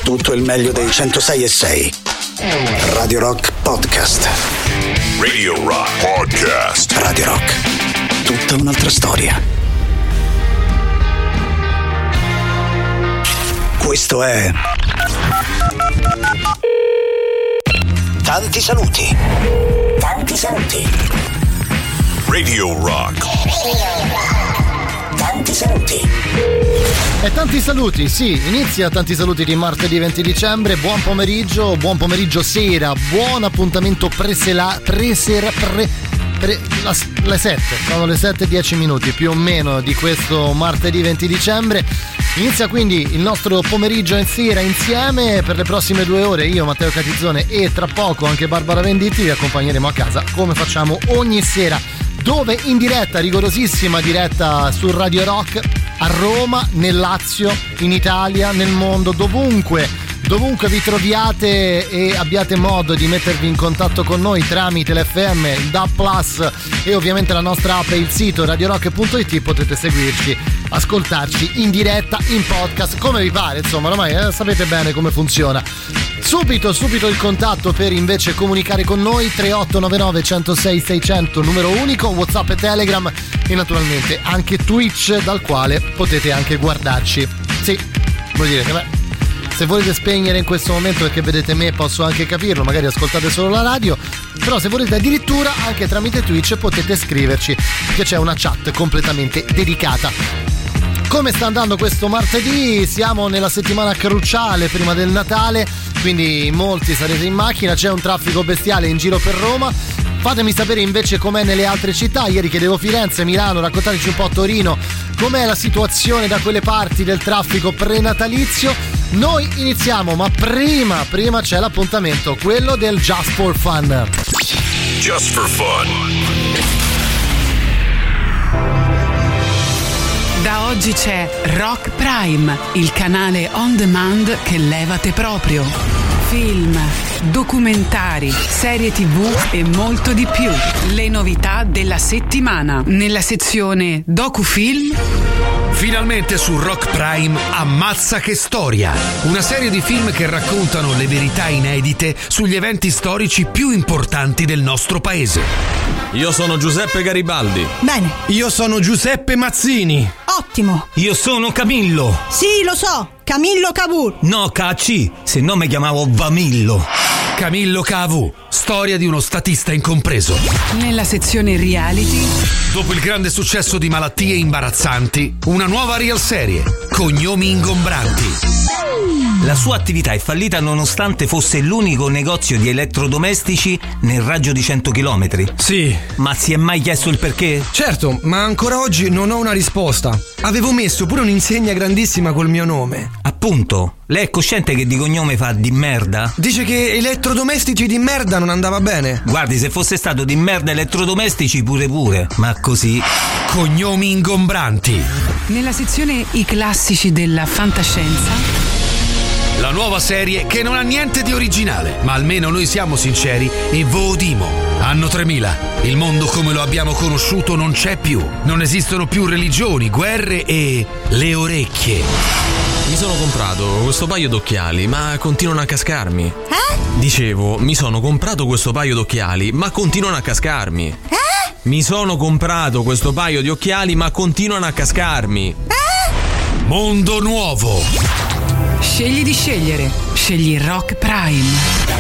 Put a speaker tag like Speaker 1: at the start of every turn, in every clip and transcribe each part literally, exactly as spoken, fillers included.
Speaker 1: tutto il meglio dei centosei e sei. Radio Rock Podcast.
Speaker 2: Radio Rock Podcast.
Speaker 1: Radio Rock. Tutta un'altra storia. Questo è Tanti saluti. Tanti saluti.
Speaker 2: Radio Rock.
Speaker 1: Tanti saluti.
Speaker 3: E tanti saluti, sì, inizia Tanti saluti di martedì venti dicembre. Buon pomeriggio, buon pomeriggio sera, buon appuntamento presela, presera, pre, pre, la, le sette, sono le sette e dieci minuti più o meno di questo martedì venti dicembre. Inizia quindi il nostro pomeriggio in sera insieme per le prossime due ore. Io, Matteo Catizzone, e tra poco anche Barbara Venditti vi accompagneremo a casa come facciamo ogni sera, dove in diretta, rigorosissima diretta su Radio Rock, a Roma, nel Lazio, in Italia, nel mondo, dovunque, dovunque vi troviate e abbiate modo di mettervi in contatto con noi tramite l'F M, il D A B Plus e ovviamente la nostra app e il sito radio rock punto it, potete seguirci, ascoltarci in diretta, in podcast, come vi pare, insomma, ormai eh, sapete bene come funziona. Subito, subito il contatto per invece comunicare con noi, tre otto nove nove uno zero sei sei zero zero, numero unico, WhatsApp e Telegram e naturalmente anche Twitch, dal quale potete anche guardarci. Sì, voi direte, beh, se volete spegnere in questo momento perché vedete me posso anche capirlo, magari ascoltate solo la radio, però se volete addirittura anche tramite Twitch potete scriverci, perché c'è una chat completamente dedicata. Come sta andando questo martedì? Siamo nella settimana cruciale prima del Natale, quindi molti sarete in macchina, c'è un traffico bestiale in giro per Roma. Fatemi sapere invece com'è nelle altre città. Ieri chiedevo Firenze, Milano, raccontateci un po' Torino, com'è la situazione da quelle parti del traffico prenatalizio. Noi iniziamo, ma prima, prima c'è l'appuntamento, quello del Just for Fun.
Speaker 2: Just for Fun.
Speaker 4: Da oggi c'è Rock Prime, il canale on demand che levate proprio. Film, documentari, serie tivù e molto di più. Le novità della settimana. Nella sezione Docufilm.
Speaker 5: Finalmente su Rock Prime Ammazza che storia, una serie di film che raccontano le verità inedite sugli eventi storici più importanti del nostro paese.
Speaker 6: Io sono Giuseppe Garibaldi.
Speaker 7: Bene.
Speaker 8: Io sono Giuseppe Mazzini.
Speaker 7: Ottimo.
Speaker 9: Io sono Camillo.
Speaker 7: Sì, lo so, Camillo Cavour.
Speaker 9: No, Cacci, se no mi chiamavo Vamillo.
Speaker 5: Camillo Cavour, storia di uno statista incompreso.
Speaker 4: Nella sezione reality.
Speaker 5: Dopo il grande successo di Malattie imbarazzanti, una nuova real serie, Cognomi ingombranti.
Speaker 9: La sua attività è fallita nonostante fosse l'unico negozio di elettrodomestici nel raggio di cento chilometri.
Speaker 8: Sì.
Speaker 9: Ma si è mai chiesto il perché?
Speaker 8: Certo, ma ancora oggi non ho una risposta. Avevo messo pure un'insegna grandissima col mio nome.
Speaker 9: Appunto, lei è cosciente che di cognome fa di merda?
Speaker 8: Dice che elettrodomestici di merda non andava bene.
Speaker 9: Guardi, se fosse stato di merda elettrodomestici pure pure, ma così.
Speaker 5: Cognomi ingombranti.
Speaker 4: Nella sezione I classici della fantascienza.
Speaker 5: La nuova serie che non ha niente di originale, ma almeno noi siamo sinceri e vodimo. Anno tremila, il mondo come lo abbiamo conosciuto non c'è più. Non esistono più religioni, guerre e le orecchie.
Speaker 6: Mi sono comprato questo paio d'occhiali, ma continuano a cascarmi.
Speaker 7: Eh?
Speaker 6: Dicevo, mi sono comprato questo paio d'occhiali, ma continuano a cascarmi.
Speaker 7: Eh?
Speaker 6: Mi sono comprato questo paio di occhiali, ma continuano a cascarmi.
Speaker 7: Eh?
Speaker 5: Mondo nuovo.
Speaker 4: Scegli di scegliere. Scegli Rock Prime.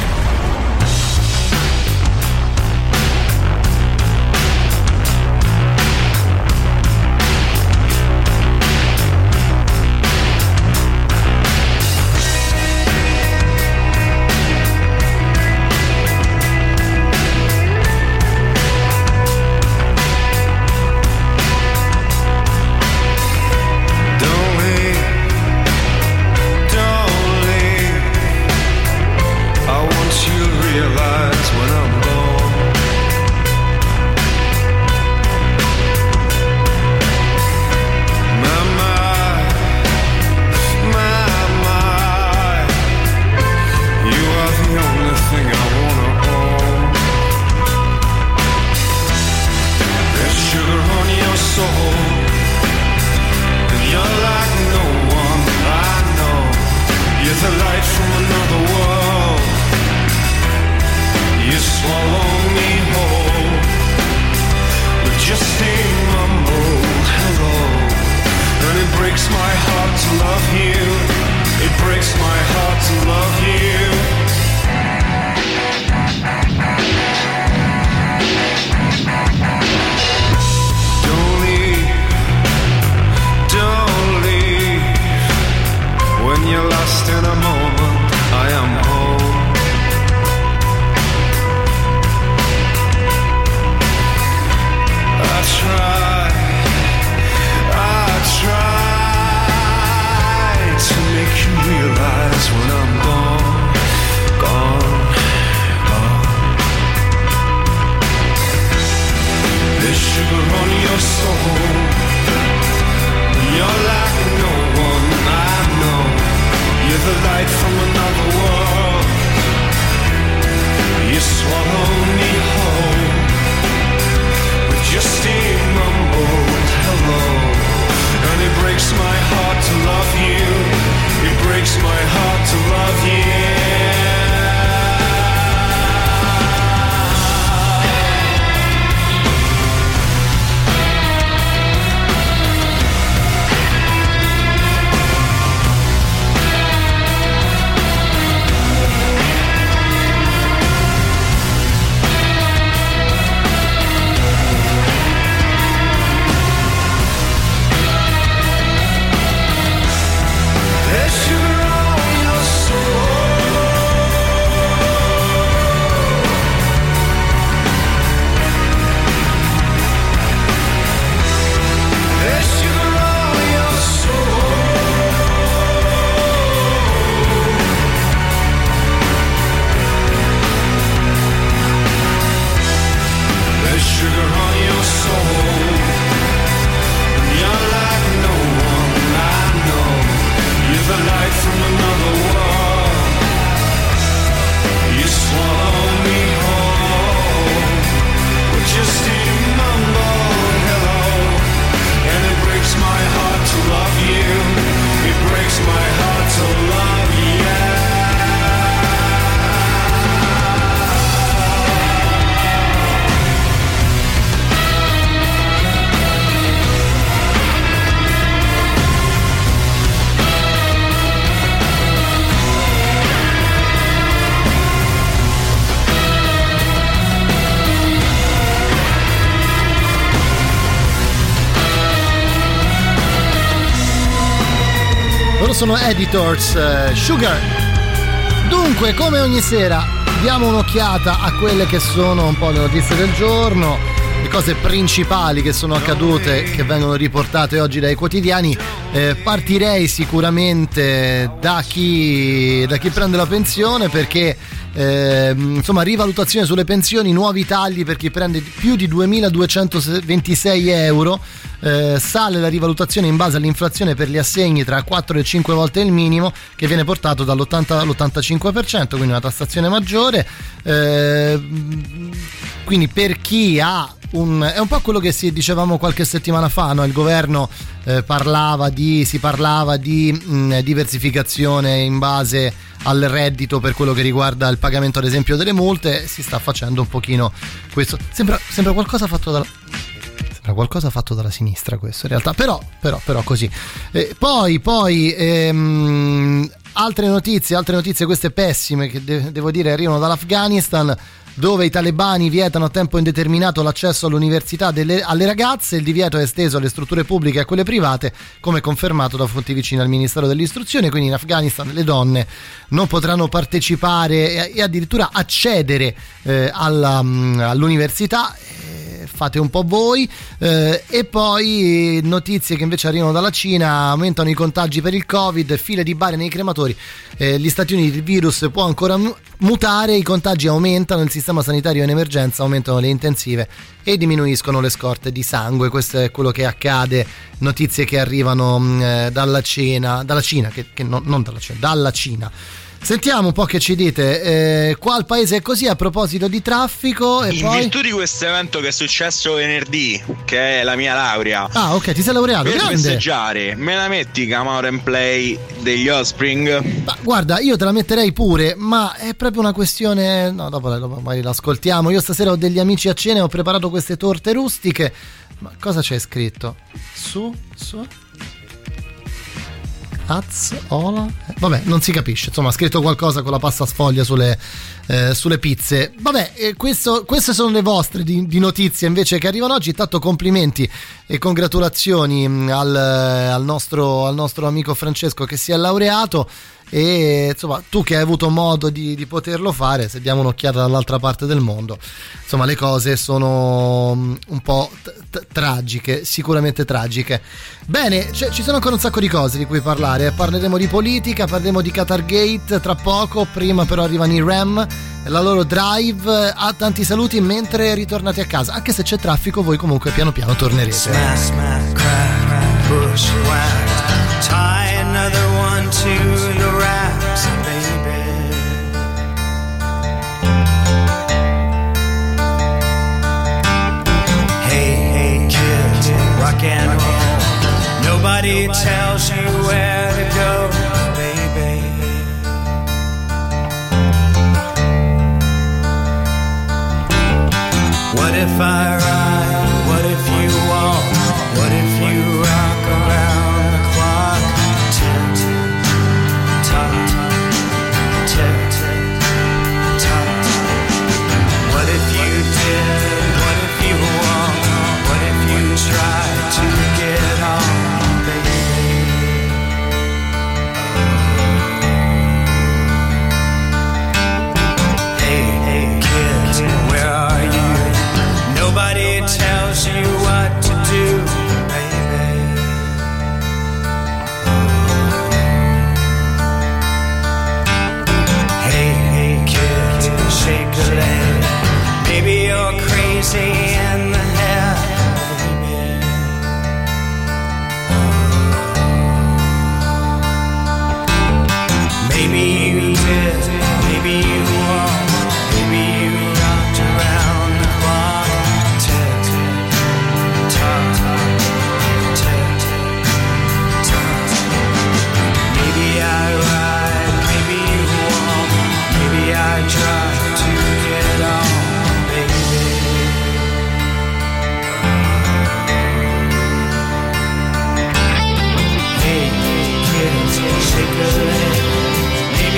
Speaker 10: from another world. You swallow me whole with just a mumbled hello. And it breaks my heart to love you. It breaks my heart to love you. Don't leave, don't leave. When you're lost in a moment, I am home. I try, I try to make you realize when I'm gone, gone, gone. There's sugar on your soul. You're like no one I know. You're the light from another world. You swallow me whole with just a mumbled hello. And it breaks my heart to love you. It breaks my heart to love you.
Speaker 3: Sono Editors, uh, Sugar. Dunque, come ogni sera diamo un'occhiata a quelle che sono un po' le notizie del giorno, le cose principali che sono accadute, che vengono riportate oggi dai quotidiani. Eh, partirei sicuramente da chi, da chi prende la pensione, perché eh, insomma, rivalutazione sulle pensioni, nuovi tagli per chi prende più di duemiladuecentoventisei euro. Eh, sale la rivalutazione in base all'inflazione per gli assegni tra quattro e cinque volte il minimo, che viene portato dall'ottanta all'ottantacinque per cento, quindi una tassazione maggiore. Eh, quindi per chi ha un, è un po' quello che si dicevamo qualche settimana fa, no? Il governo eh, parlava di si parlava di mh, diversificazione in base al reddito per quello che riguarda il pagamento, ad esempio, delle multe. Si sta facendo un pochino questo. Sembra, sembra qualcosa fatto dalla Sembra qualcosa fatto dalla sinistra questo in realtà, però però però così. Eh, poi poi ehm, altre notizie, altre notizie queste pessime che de- devo dire arrivano dall'Afghanistan, dove i talebani vietano a tempo indeterminato l'accesso all'università delle, alle ragazze. Il divieto è esteso alle strutture pubbliche e a quelle private, come confermato da fonti vicine al Ministero dell'Istruzione. Quindi in Afghanistan le donne non potranno partecipare e, e addirittura accedere eh, alla, all'università. Fate un po' voi. Eh, e poi notizie che invece arrivano dalla Cina: aumentano i contagi per il Covid, file di bare nei crematori. Eh, gli Stati Uniti, il virus può ancora mutare, i contagi aumentano, il sistema sanitario in emergenza, aumentano le intensive e diminuiscono le scorte di sangue. Questo è quello che accade, notizie che arrivano eh, dalla Cina, dalla Cina che, che no, non dalla Cina, dalla Cina. Sentiamo un po' che ci dite. Eh, qua il paese è così a proposito di traffico. E
Speaker 11: in
Speaker 3: poi...
Speaker 11: virtù di questo evento che è successo venerdì, che è la mia laurea.
Speaker 3: Ah, ok, ti sei laureato.
Speaker 11: Per
Speaker 3: grande.
Speaker 11: festeggiare, me la metti Come and Play degli Offspring?
Speaker 3: Ma guarda, io te la metterei pure, ma è proprio una questione. No, dopo magari l'ascoltiamo. Io stasera ho degli amici a cena e ho preparato queste torte rustiche. Ma cosa c'è scritto? Su, su. Az, ola. Vabbè, non si capisce. Insomma, ha scritto qualcosa con la pasta sfoglia sulle, eh, sulle pizze. Vabbè, eh, questo, queste sono le vostre di, di notizie invece che arrivano oggi. Tanto complimenti e congratulazioni al, al, nostro, al nostro amico Francesco che si è laureato. E insomma, tu che hai avuto modo di, di poterlo fare, se diamo un'occhiata dall'altra parte del mondo, insomma le cose sono un po' t- t- tragiche, sicuramente tragiche. Bene, cioè, ci sono ancora un sacco di cose di cui parlare. Parleremo di politica, parleremo di Qatargate tra poco. Prima però arrivano i Ram, la loro Drive. A tanti saluti mentre ritornate a casa, anche se c'è traffico voi comunque piano piano tornerete.
Speaker 10: Smash, smash, crack, crack, push, whack. Tie another one to the racks, baby. Hey, hey, kid, rock and roll. Nobody tells you where to go, baby. What if I ride? What if you walk? What if you rock around the clock? Tick, tock, tick, tock. What if you did? What if you walked? What if you tried to get on, baby? Hey, hey, kids, where are you? Nobody tells you what to do, baby. Hey, hey, kid, shake a leg. Maybe you're crazy in the head, baby. Maybe you did, maybe you won't. Maybe you rocked around the clock. Tick, tock, tick, tock. Maybe I ride, maybe you won't. Maybe I try to get on, baby. Hey, kids, shake a leg.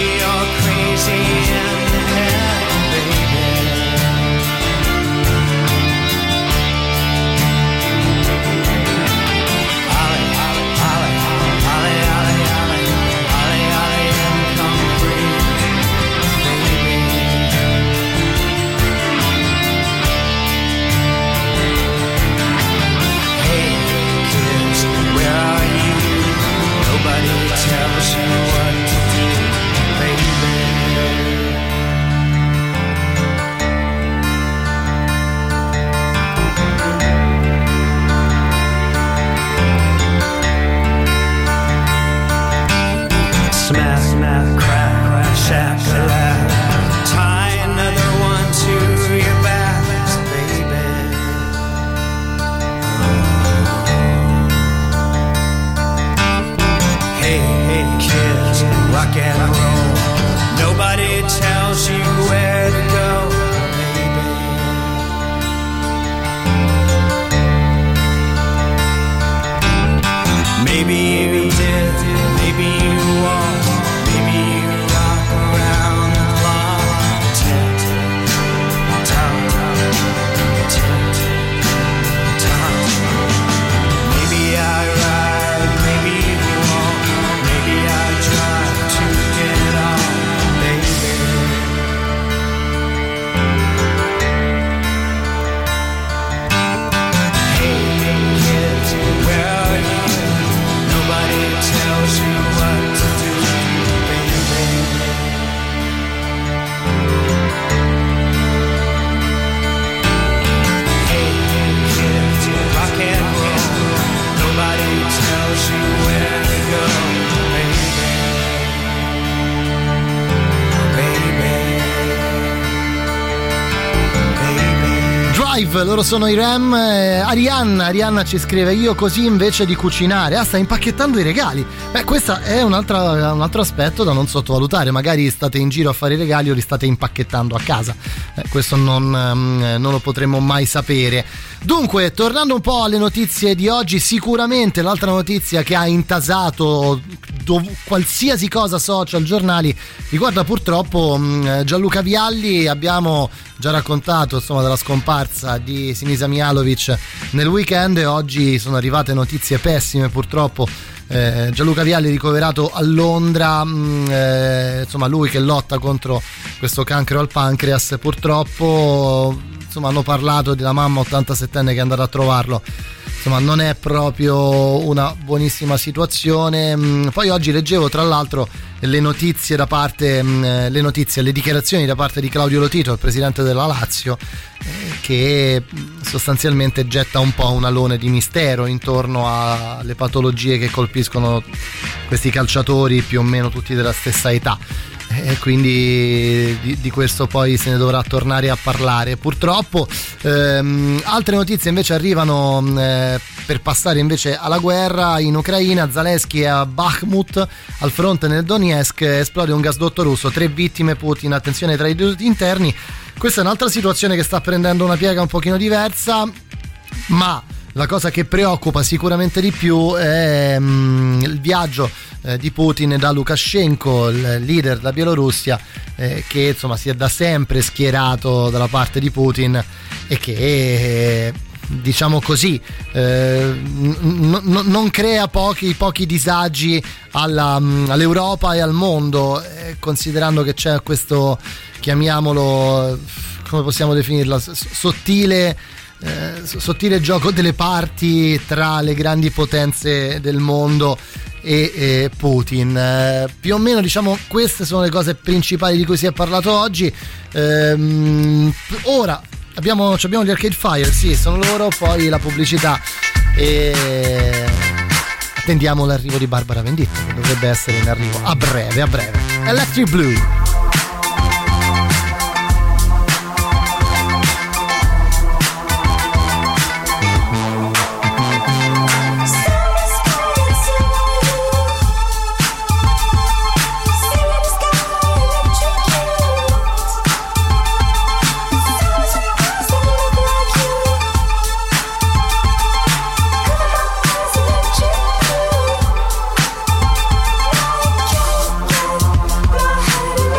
Speaker 3: Five, loro sono i Ram. eh, Arianna, Arianna ci scrive: io così invece di cucinare. Ah, sta impacchettando i regali. Beh, questo è un altro, un altro aspetto da non sottovalutare. Magari state in giro a fare i regali o li state impacchettando a casa. Eh, questo non, um, non lo potremo mai sapere. Dunque, tornando un po' alle notizie di oggi, sicuramente l'altra notizia che ha intasato dov- qualsiasi cosa social, giornali, riguarda purtroppo mh, Gianluca Vialli. Abbiamo già raccontato insomma della scomparsa di Sinisa Mihajlović nel weekend e oggi sono arrivate notizie pessime purtroppo. Eh, Gianluca Vialli ricoverato a Londra, mh, eh, insomma lui che lotta contro questo cancro al pancreas, purtroppo insomma hanno parlato della mamma ottantasettenne che è andata a trovarlo. Insomma non è proprio una buonissima situazione. Poi oggi leggevo tra l'altro le notizie da parte le notizie, le dichiarazioni da parte di Claudio Lotito, il presidente della Lazio, che sostanzialmente getta un po' un alone di mistero intorno alle patologie che colpiscono questi calciatori più o meno tutti della stessa età. E quindi di, di questo poi se ne dovrà tornare a parlare purtroppo. Ehm, altre notizie invece arrivano eh, per passare invece alla guerra in Ucraina. Zelensky è a Bakhmut, al fronte nel Donetsk, esplode un gasdotto russo, tre vittime, Putin, attenzione tra i due interni. Questa è un'altra situazione che sta prendendo una piega un pochino diversa, ma la cosa che preoccupa sicuramente di più è mm, il viaggio eh, di Putin da Lukashenko, il leader della Bielorussia, eh, che insomma si è da sempre schierato dalla parte di Putin e che eh, diciamo così eh, n- n- non crea pochi, pochi disagi alla, all'Europa e al mondo, eh, considerando che c'è questo, chiamiamolo, come possiamo definirlo, sottile Eh, sottile gioco delle parti tra le grandi potenze del mondo e, e Putin. Eh, più o meno diciamo queste sono le cose principali di cui si è parlato oggi. Ehm, ora abbiamo, abbiamo gli Arcade Fire, sì, sono loro, poi la pubblicità e attendiamo l'arrivo di Barbara Venditti, che dovrebbe essere in arrivo a breve, a breve. Electric Blue.
Speaker 10: Head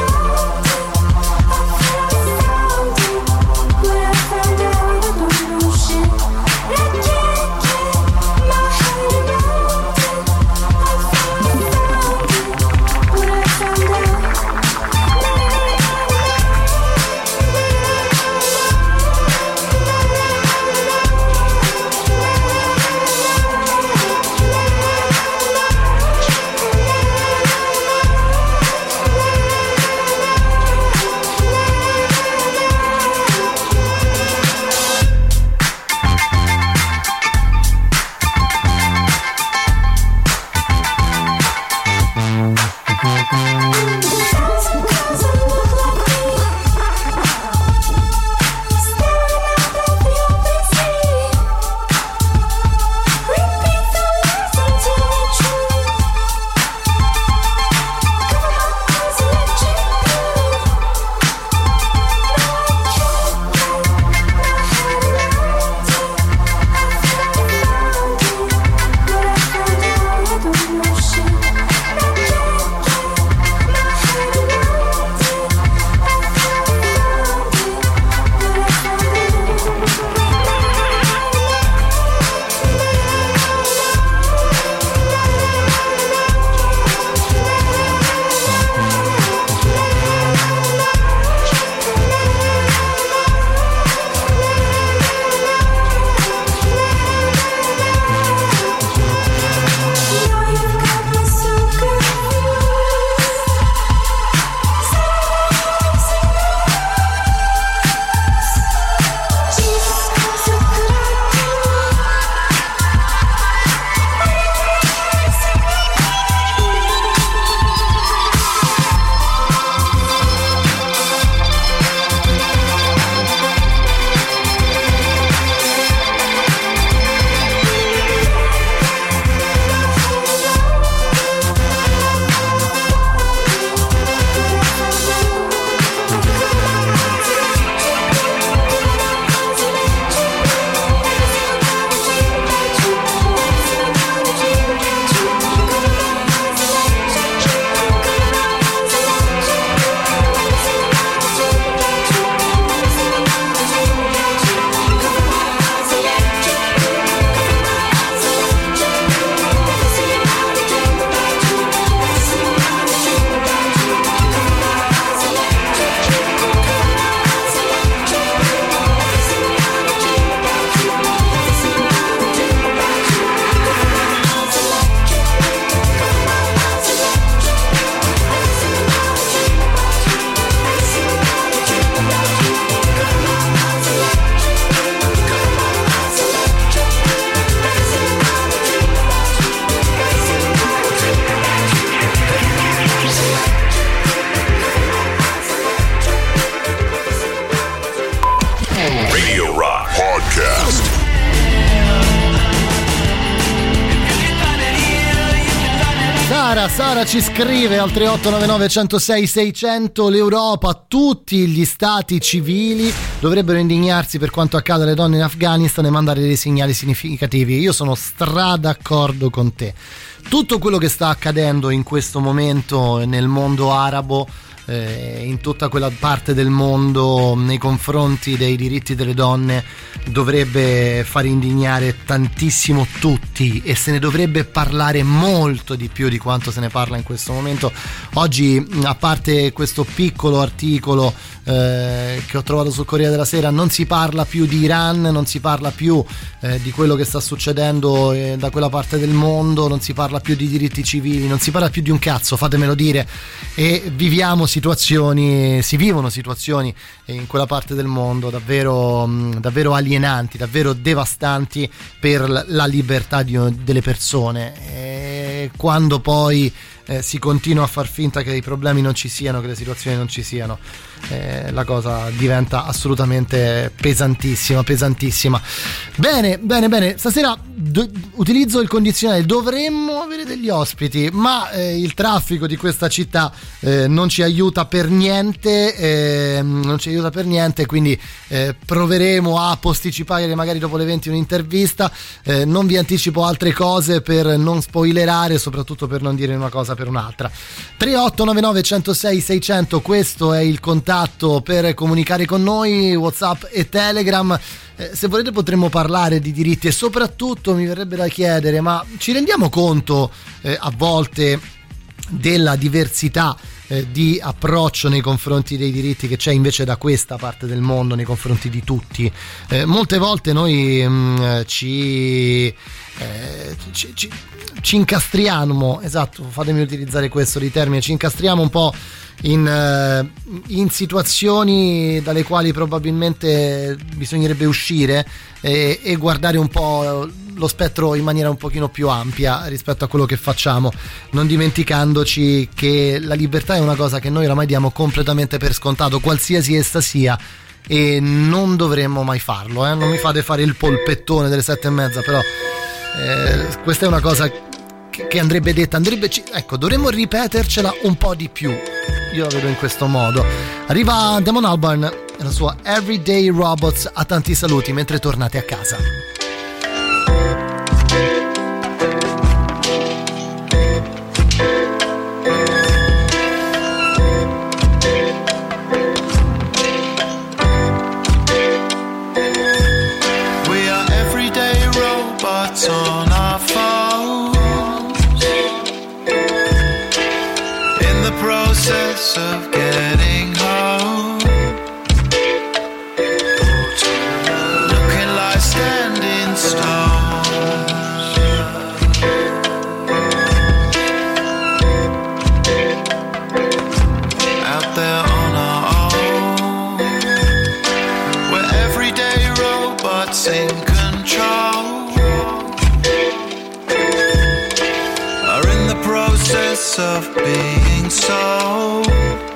Speaker 3: Sara, Sara ci scrive al tre otto nove nove uno zero sei sei zero zero: l'Europa, tutti gli stati civili dovrebbero indignarsi per quanto accade alle donne in Afghanistan e mandare dei segnali significativi. Io sono stra d'accordo con te. Tutto quello che sta accadendo in questo momento nel mondo arabo, eh, in tutta quella parte del mondo nei confronti dei diritti delle donne, dovrebbe far indignare tantissimo tutti, e se ne dovrebbe parlare molto di più di quanto se ne parla in questo momento. Oggi, a parte questo piccolo articolo eh, che ho trovato sul Corriere della Sera, non si parla più di Iran, non si parla più eh, di quello che sta succedendo eh, da quella parte del mondo, non si parla più di diritti civili, non si parla più di un cazzo, fatemelo dire, e viviamo situazioni, si vivono situazioni in quella parte del mondo davvero, davvero alienanti, davvero devastanti per la libertà di, delle persone. E quando poi eh, si continua a far finta che i problemi non ci siano, che le situazioni non ci siano, eh, la cosa diventa assolutamente pesantissima, pesantissima. Bene, bene, bene. Stasera do- utilizzo il condizionale. Dovremmo avere degli ospiti, ma eh, il traffico di questa città eh, non ci aiuta per niente, eh, non ci aiuta per niente, quindi eh, proveremo a posticipare magari dopo le venti un'intervista. Eh, non vi anticipo altre cose per non spoilerare, soprattutto per non dire una cosa per un'altra. tre otto nove nove uno zero sei sei zero zero, questo è il contatto per comunicare con noi, WhatsApp e Telegram. Eh, se volete potremmo parlare di diritti, e soprattutto mi verrebbe da chiedere: ma ci rendiamo conto eh, a volte della diversità eh, di approccio nei confronti dei diritti che c'è invece da questa parte del mondo nei confronti di tutti? Eh, molte volte noi mh, ci, eh, ci, ci ci incastriamo, esatto, fatemi utilizzare questo di termine, ci incastriamo un po' in, in situazioni dalle quali probabilmente bisognerebbe uscire e, e guardare un po' lo spettro in maniera un pochino più ampia rispetto a quello che facciamo, non dimenticandoci che la libertà è una cosa che noi oramai diamo completamente per scontato, qualsiasi essa sia, e non dovremmo mai farlo, eh? Non mi fate fare il polpettone delle sette e mezza, però eh, questa è una cosa che, che andrebbe detta, andrebbe, ecco, dovremmo ripetercela un po' di più. Io la vedo in questo modo. Arriva Damon Albarn e la sua Everyday Robots. A tanti saluti mentre tornate a casa.
Speaker 10: We are everyday robots on our phones, in the process of getting home, looking like standing stones, out there on our own. We're everyday robots in control, are in the process of being sold,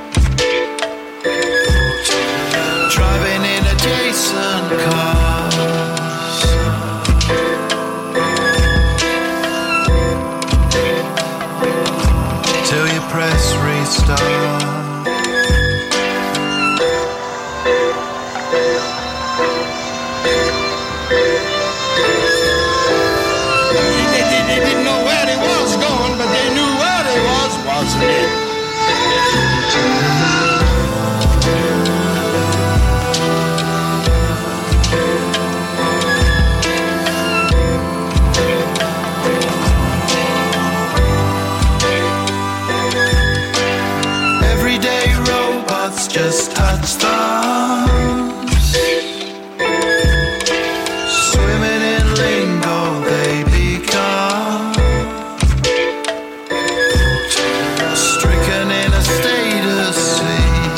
Speaker 10: driving in adjacent cars, till you press restart.
Speaker 12: They didn't know where they was going, but they knew where they was, wasn't it?
Speaker 10: Everyday robots just touch thumbs, swimming in lingo they become, stricken in a state of sleep.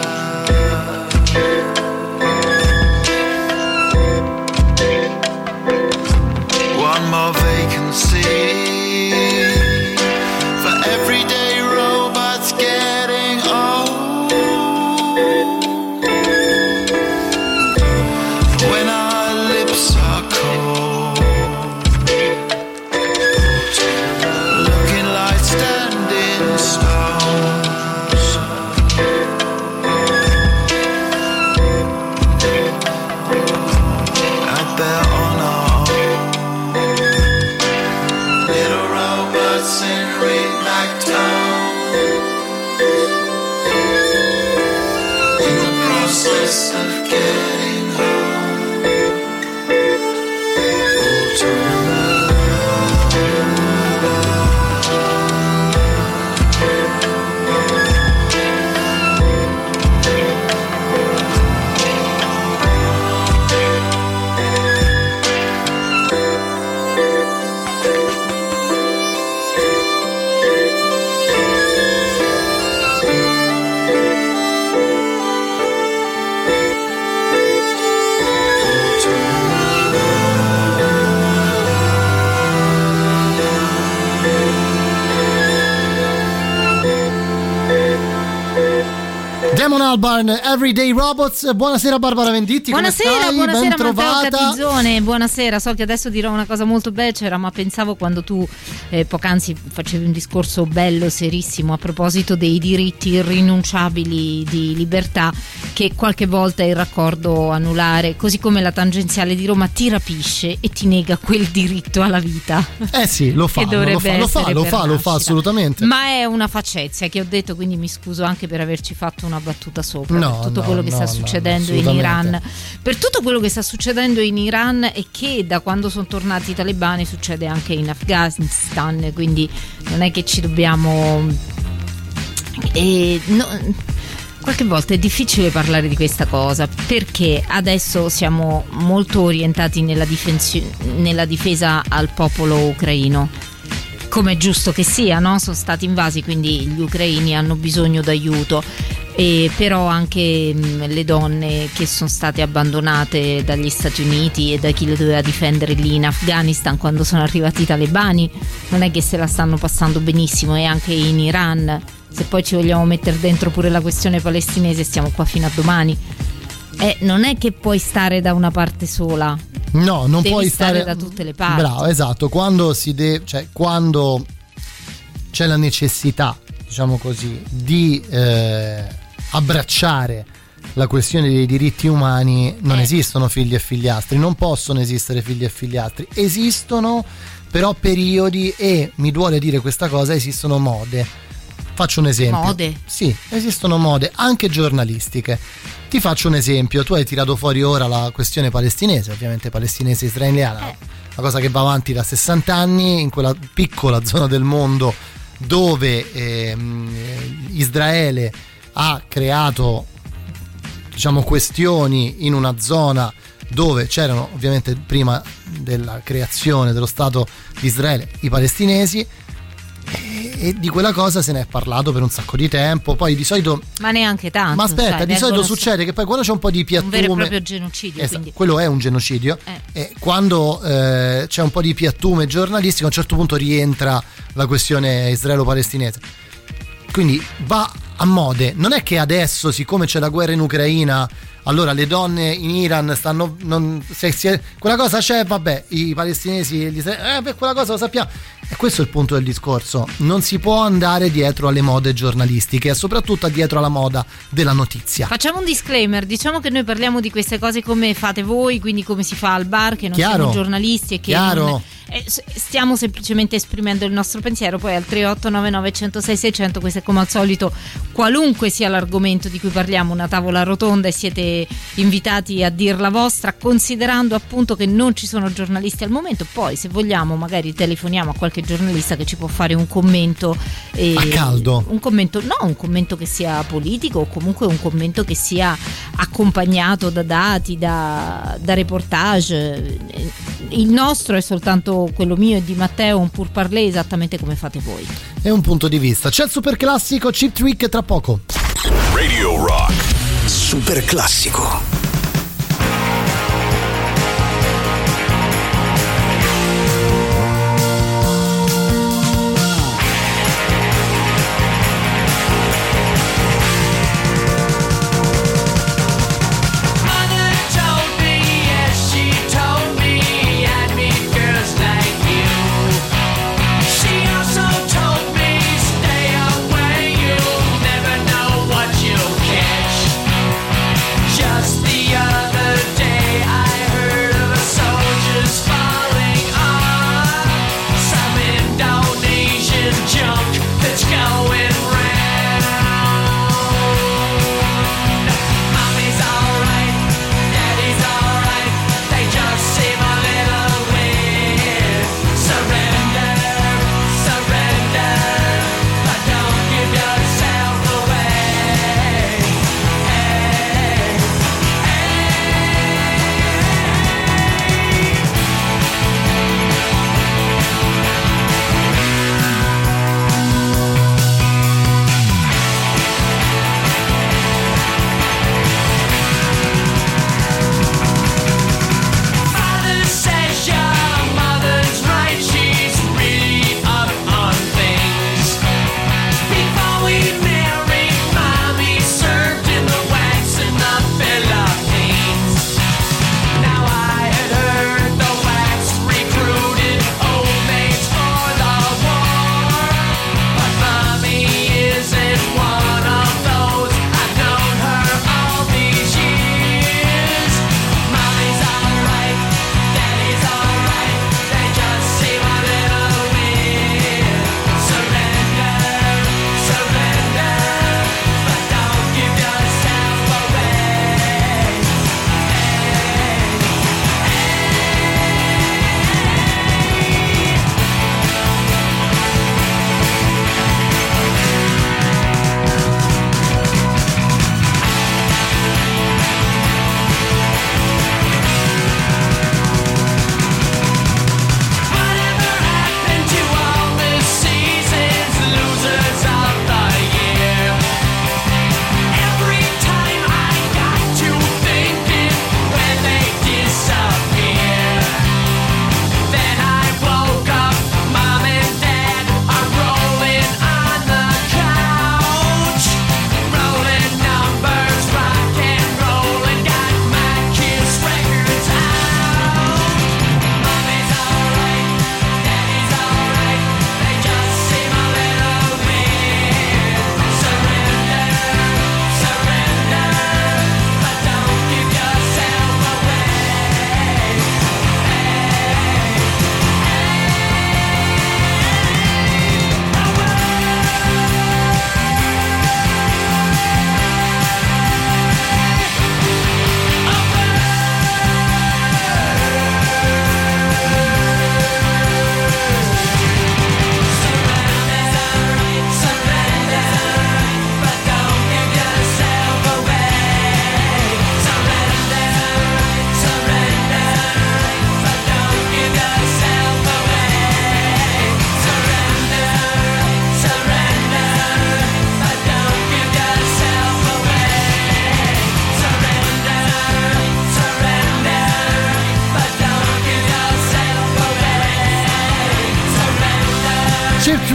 Speaker 10: One more vacancy for everyday robots getting old. process of getting home. Oh, turn
Speaker 3: Damon Albarn, Everyday Robots. Buonasera Barbara Venditti.
Speaker 13: Buonasera,
Speaker 3: come stai?
Speaker 13: buonasera
Speaker 3: Ben
Speaker 13: Matteo
Speaker 3: trovata.
Speaker 13: Catizzone. Buonasera, so che adesso dirò una cosa molto becera, ma pensavo quando tu eh, poc'anzi facevi un discorso bello, serissimo a proposito dei diritti irrinunciabili di libertà, che qualche volta il raccordo anulare, così come la tangenziale di Roma, ti rapisce e ti nega quel diritto alla vita.
Speaker 3: Eh sì, lo fa,
Speaker 13: che dovrebbe
Speaker 3: lo fa, lo fa,
Speaker 13: essere
Speaker 3: lo
Speaker 13: per
Speaker 3: fa, lo fa
Speaker 13: nascita.
Speaker 3: assolutamente.
Speaker 13: Ma è una faccezia che ho detto, quindi mi scuso anche per averci fatto una battuta sopra.
Speaker 3: No,
Speaker 13: per tutto
Speaker 3: no,
Speaker 13: quello che
Speaker 3: no,
Speaker 13: sta
Speaker 3: no,
Speaker 13: succedendo in Iran, per tutto quello che sta succedendo in Iran e che da quando sono tornati i talebani succede anche in Afghanistan, quindi non è che ci dobbiamo eh, no, qualche volta è difficile parlare di questa cosa perché adesso siamo molto orientati nella, difensi- nella difesa al popolo ucraino, come è giusto che sia, no? Sono stati invasi, quindi gli ucraini hanno bisogno d'aiuto. E però anche mh, le donne che sono state abbandonate dagli Stati Uniti e da chi le doveva difendere lì in Afghanistan quando sono arrivati i talebani non è che se la stanno passando benissimo, e anche in Iran, se poi ci vogliamo mettere dentro pure la questione palestinese stiamo qua fino a domani. Eh, non è che puoi stare da una parte sola,
Speaker 3: no, non
Speaker 13: devi
Speaker 3: puoi
Speaker 13: stare
Speaker 3: stare
Speaker 13: da tutte le parti.
Speaker 3: Bravo, esatto, quando si deve, cioè quando c'è la necessità, diciamo così, di eh, abbracciare la questione dei diritti umani, non
Speaker 13: eh.
Speaker 3: esistono figli e figliastri, non possono esistere figli e figliastri, esistono però periodi, e mi duole dire questa cosa, esistono mode. Faccio un esempio.
Speaker 13: Mode?
Speaker 3: Sì, esistono mode anche giornalistiche. Ti faccio un esempio, tu hai tirato fuori ora la questione palestinese, ovviamente palestinese israeliana, eh. una cosa che va avanti da sessanta anni in quella piccola zona del mondo dove ehm, Israele ha creato, diciamo, questioni in una zona dove c'erano ovviamente prima della creazione dello Stato di Israele i palestinesi, e, e di quella cosa se ne è parlato per un sacco di tempo. Poi di solito,
Speaker 13: ma neanche tanto,
Speaker 3: ma aspetta,
Speaker 13: sai,
Speaker 3: di solito succede che poi quando c'è un po' di piattume,
Speaker 13: un vero e proprio genocidio,
Speaker 3: esatto,
Speaker 13: quindi.
Speaker 3: quello è un genocidio,
Speaker 13: eh.
Speaker 3: e quando eh, c'è un po' di piattume giornalistico a un certo punto rientra la questione israelo-palestinese, quindi va a mode. Non è che adesso, siccome c'è la guerra in Ucraina, allora le donne in Iran stanno, non, se, se quella cosa c'è, vabbè, i palestinesi e gli israeliani, eh, per quella cosa lo sappiamo. E questo è il punto del discorso, non si può andare dietro alle mode giornalistiche e soprattutto dietro alla moda della notizia.
Speaker 13: Facciamo un disclaimer, diciamo che noi parliamo di queste cose come fate voi, quindi come si fa al bar, che non
Speaker 3: Chiaro.
Speaker 13: siamo giornalisti e che
Speaker 3: Chiaro.
Speaker 13: non, eh, stiamo semplicemente esprimendo il nostro pensiero. Poi al tre otto nove nove uno zero sei sei zero zero, questo è come al solito, qualunque sia l'argomento di cui parliamo, una tavola rotonda, e siete invitati a dir la vostra, considerando appunto che non ci sono giornalisti al momento. Poi se vogliamo magari telefoniamo a qualche giornalista che ci può fare un commento eh,
Speaker 3: a caldo,
Speaker 13: un commento, no, un commento che sia politico, o comunque un commento che sia accompagnato da dati, da, da reportage. Il nostro è soltanto quello mio e di Matteo, un pur parler, esattamente come fate voi.
Speaker 3: È un punto di vista. C'è il super classico Cheap Trick tra poco.
Speaker 2: Radio Rock
Speaker 1: Super classico.
Speaker 10: Just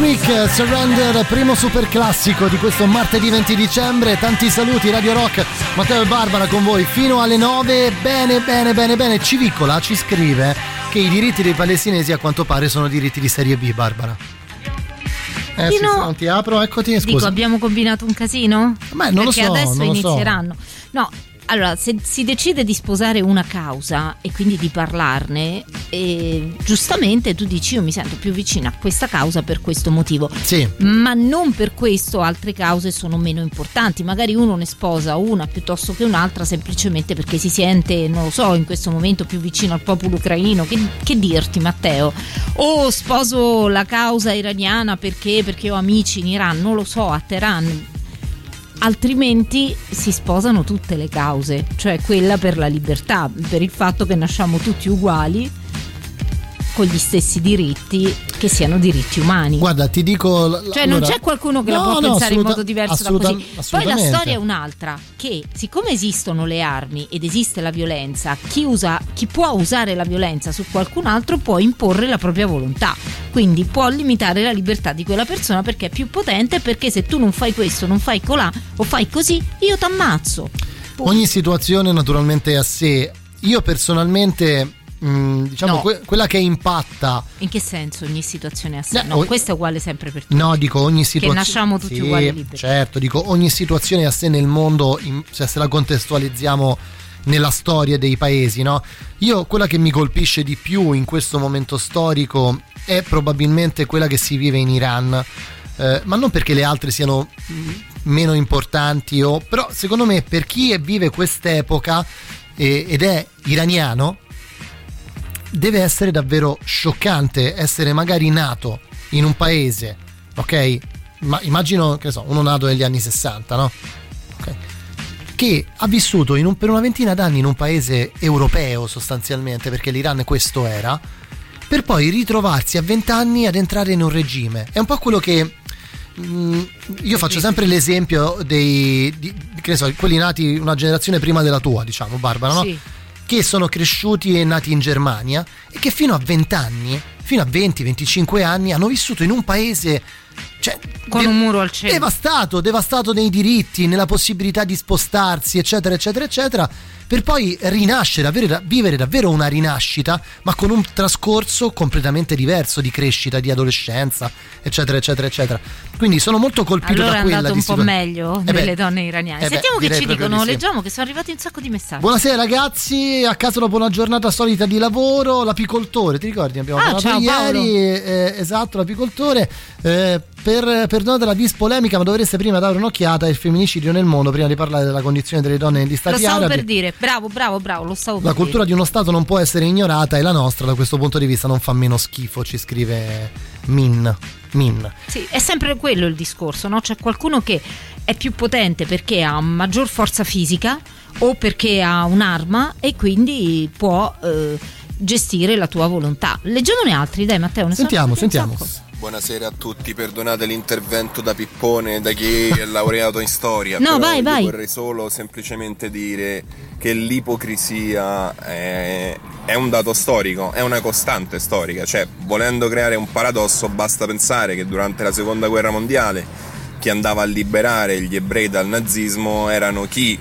Speaker 3: Week, Surrender, primo super classico di questo martedì venti dicembre. Tanti saluti, Radio Rock, Matteo e Barbara con voi fino alle nove. Bene, bene, bene, bene. Civicola ci scrive che i diritti dei palestinesi a quanto pare sono diritti di serie B, Barbara. Eh sì, se non ti apro, eccoti, scusa.
Speaker 13: Dico, abbiamo combinato un casino?
Speaker 3: Beh, non
Speaker 13: Perché
Speaker 3: lo so,
Speaker 13: adesso
Speaker 3: non lo so.
Speaker 13: inizieranno. No, allora, se si decide di sposare una causa e quindi di parlarne, eh, giustamente tu dici io mi sento più vicina a questa causa per questo motivo.
Speaker 3: Sì.
Speaker 13: Ma non per questo altre cause sono meno importanti. Magari uno ne sposa una piuttosto che un'altra semplicemente perché si sente, non lo so, in questo momento più vicino al popolo ucraino. Che, che dirti, Matteo? O sposo la causa iraniana perché, perché ho amici in Iran, non lo so, a Teheran. Altrimenti si sposano tutte le cause, cioè quella per la libertà, per il fatto che nasciamo tutti uguali con gli stessi diritti, che siano diritti umani.
Speaker 3: Guarda, ti dico, l-
Speaker 13: cioè
Speaker 3: allora,
Speaker 13: non c'è qualcuno che
Speaker 3: no,
Speaker 13: la può
Speaker 3: no,
Speaker 13: pensare
Speaker 3: assoluta-
Speaker 13: in modo diverso da
Speaker 3: assoluta-
Speaker 13: così. Poi la
Speaker 3: assolutamente.
Speaker 13: storia è un'altra, che siccome esistono le armi ed esiste la violenza, chi usa chi può usare la violenza su qualcun altro può imporre la propria volontà, quindi può limitare la libertà di quella persona perché è più potente, perché se tu non fai questo, non fai colà o fai così, io t'ammazzo.
Speaker 3: Ogni situazione naturalmente è a sé. Io personalmente mh, diciamo
Speaker 13: No.
Speaker 3: que- quella che impatta.
Speaker 13: In che senso ogni situazione è a sé?
Speaker 3: No,
Speaker 13: No,
Speaker 3: o-
Speaker 13: questo è uguale sempre per tutti.
Speaker 3: No, dico ogni situazione.
Speaker 13: Che nasciamo tutti
Speaker 3: sì,
Speaker 13: uguali e liberi.
Speaker 3: Certo, dico ogni situazione a sé nel mondo, in, cioè se la contestualizziamo nella storia dei paesi, no? Io quella che mi colpisce di più in questo momento storico è probabilmente quella che si vive in Iran, eh, ma non perché le altre siano mh, meno importanti, o, però secondo me per chi vive quest'epoca eh, ed è iraniano deve essere davvero scioccante essere magari nato in un paese, ok? Ma immagino, che ne so, uno nato negli anni sessanta, no? Ok. Che ha vissuto in un, per una ventina d'anni in un paese europeo sostanzialmente, perché l'Iran questo era, per poi ritrovarsi a vent'anni ad entrare in un regime. È un po' quello che mh, io faccio sempre l'esempio dei di, che ne so, quelli nati una generazione prima della tua, diciamo, Barbara, no?
Speaker 13: Sì.
Speaker 3: Che sono cresciuti e nati in Germania e che fino a vent'anni, fino a venti venticinque anni hanno vissuto in un paese, cioè,
Speaker 13: con
Speaker 3: de-
Speaker 13: un muro al centro,
Speaker 3: devastato, devastato nei diritti, nella possibilità di spostarsi, eccetera, eccetera, eccetera, per poi rinascere, avere, vivere davvero una rinascita, ma con un trascorso completamente diverso di crescita, di adolescenza, eccetera, eccetera, eccetera. Quindi sono molto colpito
Speaker 13: allora
Speaker 3: da
Speaker 13: è
Speaker 3: quella
Speaker 13: andato
Speaker 3: di
Speaker 13: un po'
Speaker 3: situa-
Speaker 13: meglio
Speaker 3: Eh beh,
Speaker 13: delle donne iraniane.
Speaker 3: eh beh,
Speaker 13: Sentiamo che
Speaker 3: direi
Speaker 13: ci
Speaker 3: proprio
Speaker 13: dicono,
Speaker 3: di sì.
Speaker 13: leggiamo che sono arrivati un sacco di messaggi.
Speaker 3: Buonasera ragazzi, a casa dopo una giornata solita di lavoro, l'apicoltore, ti ricordi? Abbiamo
Speaker 13: Ah,
Speaker 3: parlato
Speaker 13: ciao,
Speaker 3: ieri, eh, esatto, l'apicoltore, eh, per, perdonate la bis polemica, ma dovreste prima dare un'occhiata al femminicidio nel mondo prima di parlare della condizione delle donne negli
Speaker 13: Lo
Speaker 3: stati
Speaker 13: stavo
Speaker 3: arabi.
Speaker 13: per dire, bravo, bravo, bravo, lo stavo per
Speaker 3: La
Speaker 13: dire.
Speaker 3: cultura di uno Stato non può essere ignorata e la nostra da questo punto di vista non fa meno schifo, ci scrive Min. Min.
Speaker 13: Sì, è sempre quello il discorso, no? C'è qualcuno che è più potente perché ha maggior forza fisica o perché ha un'arma e quindi può eh, gestire la tua volontà. Leggiamone altri, dai Matteo, ne
Speaker 3: Sentiamo,
Speaker 13: sono
Speaker 3: sentiamo.
Speaker 14: Buonasera a tutti, perdonate l'intervento da pippone, da chi è laureato in storia.
Speaker 13: No,
Speaker 14: però
Speaker 13: vai,
Speaker 14: io
Speaker 13: vai.
Speaker 14: vorrei solo semplicemente dire che l'ipocrisia è, è un dato storico, è una costante storica. Cioè, volendo creare un paradosso, basta pensare che durante la seconda guerra mondiale chi andava a liberare gli ebrei dal nazismo erano chi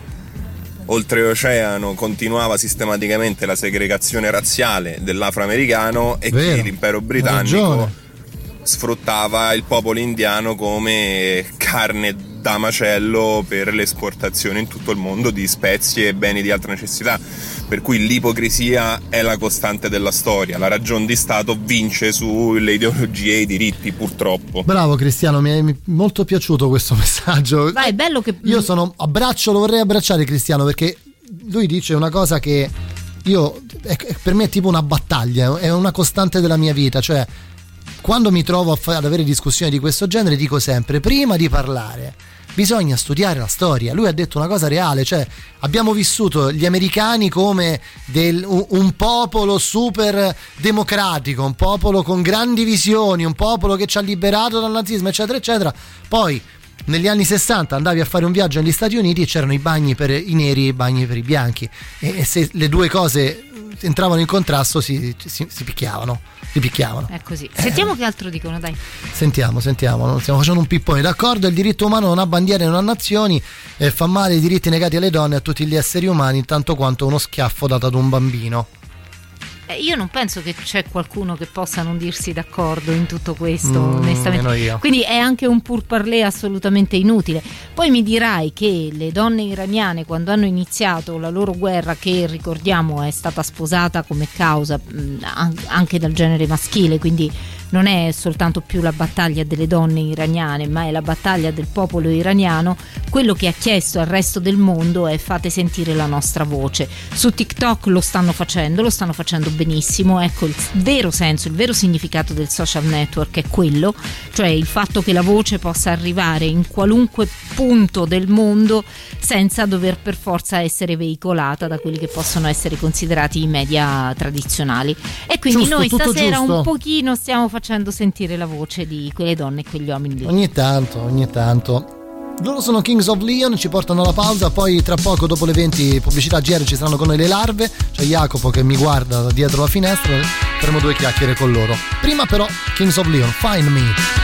Speaker 14: oltreoceano continuava sistematicamente la segregazione razziale dell'afroamericano e
Speaker 3: Vero,
Speaker 14: chi l'impero
Speaker 3: hai
Speaker 14: britannico
Speaker 3: ragione.
Speaker 14: sfruttava il popolo indiano come carne da macello per l'esportazione in tutto il mondo di spezie e beni di alta necessità. Per cui l'ipocrisia è la costante della storia, la ragion di Stato vince sulle ideologie e i diritti, purtroppo.
Speaker 3: Bravo Cristiano, mi è mi è molto piaciuto questo messaggio.
Speaker 13: Vai, è bello che
Speaker 3: Io sono abbraccio, lo vorrei abbracciare Cristiano, perché lui dice una cosa che io è, è- per me è tipo una battaglia, è una costante della mia vita, cioè quando mi trovo a fa- ad avere discussioni di questo genere dico sempre, prima di parlare bisogna studiare la storia. Lui ha detto una cosa reale, cioè abbiamo vissuto gli americani come del, un, un popolo super democratico, un popolo con grandi visioni, un popolo che ci ha liberato dal nazismo, eccetera, eccetera. Poi negli anni sessanta andavi a fare un viaggio negli Stati Uniti e c'erano i bagni per i neri e i bagni per i bianchi, e, e se le due cose entravano in contrasto si, si, si picchiavano, si picchiavano.
Speaker 13: È così. Sentiamo eh. che altro dicono, dai.
Speaker 3: Sentiamo, sentiamo, stiamo facendo un pippone. D'accordo, il diritto umano non ha bandiere, non ha nazioni, e fa male i diritti negati alle donne e a tutti gli esseri umani, tanto quanto uno schiaffo dato ad un bambino.
Speaker 13: Eh, io non penso che c'è qualcuno che possa non dirsi d'accordo in tutto questo,
Speaker 3: mm,
Speaker 13: onestamente.
Speaker 3: Io.
Speaker 13: Quindi è anche un pourparlers assolutamente inutile. Poi mi dirai che le donne iraniane, quando hanno iniziato la loro guerra, che ricordiamo è stata sposata come causa mh, anche dal genere maschile, quindi non è soltanto più la battaglia delle donne iraniane, ma è la battaglia del popolo iraniano, quello che ha chiesto al resto del mondo è: fate sentire la nostra voce. Su TikTok lo stanno facendo, lo stanno facendo benissimo. Ecco, il vero senso, il vero significato del social network è quello, cioè il fatto che la voce possa arrivare in qualunque punto del mondo senza dover per forza essere veicolata da quelli che possono essere considerati i media tradizionali. E quindi
Speaker 3: giusto,
Speaker 13: noi stasera
Speaker 3: giusto.
Speaker 13: un pochino stiamo facendo sentire la voce di quelle donne e quegli uomini lì.
Speaker 3: Ogni tanto, ogni tanto. Loro sono Kings of Leon, ci portano alla pausa, poi tra poco dopo le venti pubblicità G R ci saranno con noi le larve, c'è Jacopo che mi guarda da dietro la finestra, faremo due chiacchiere con loro. Prima però Kings of Leon, Find Me.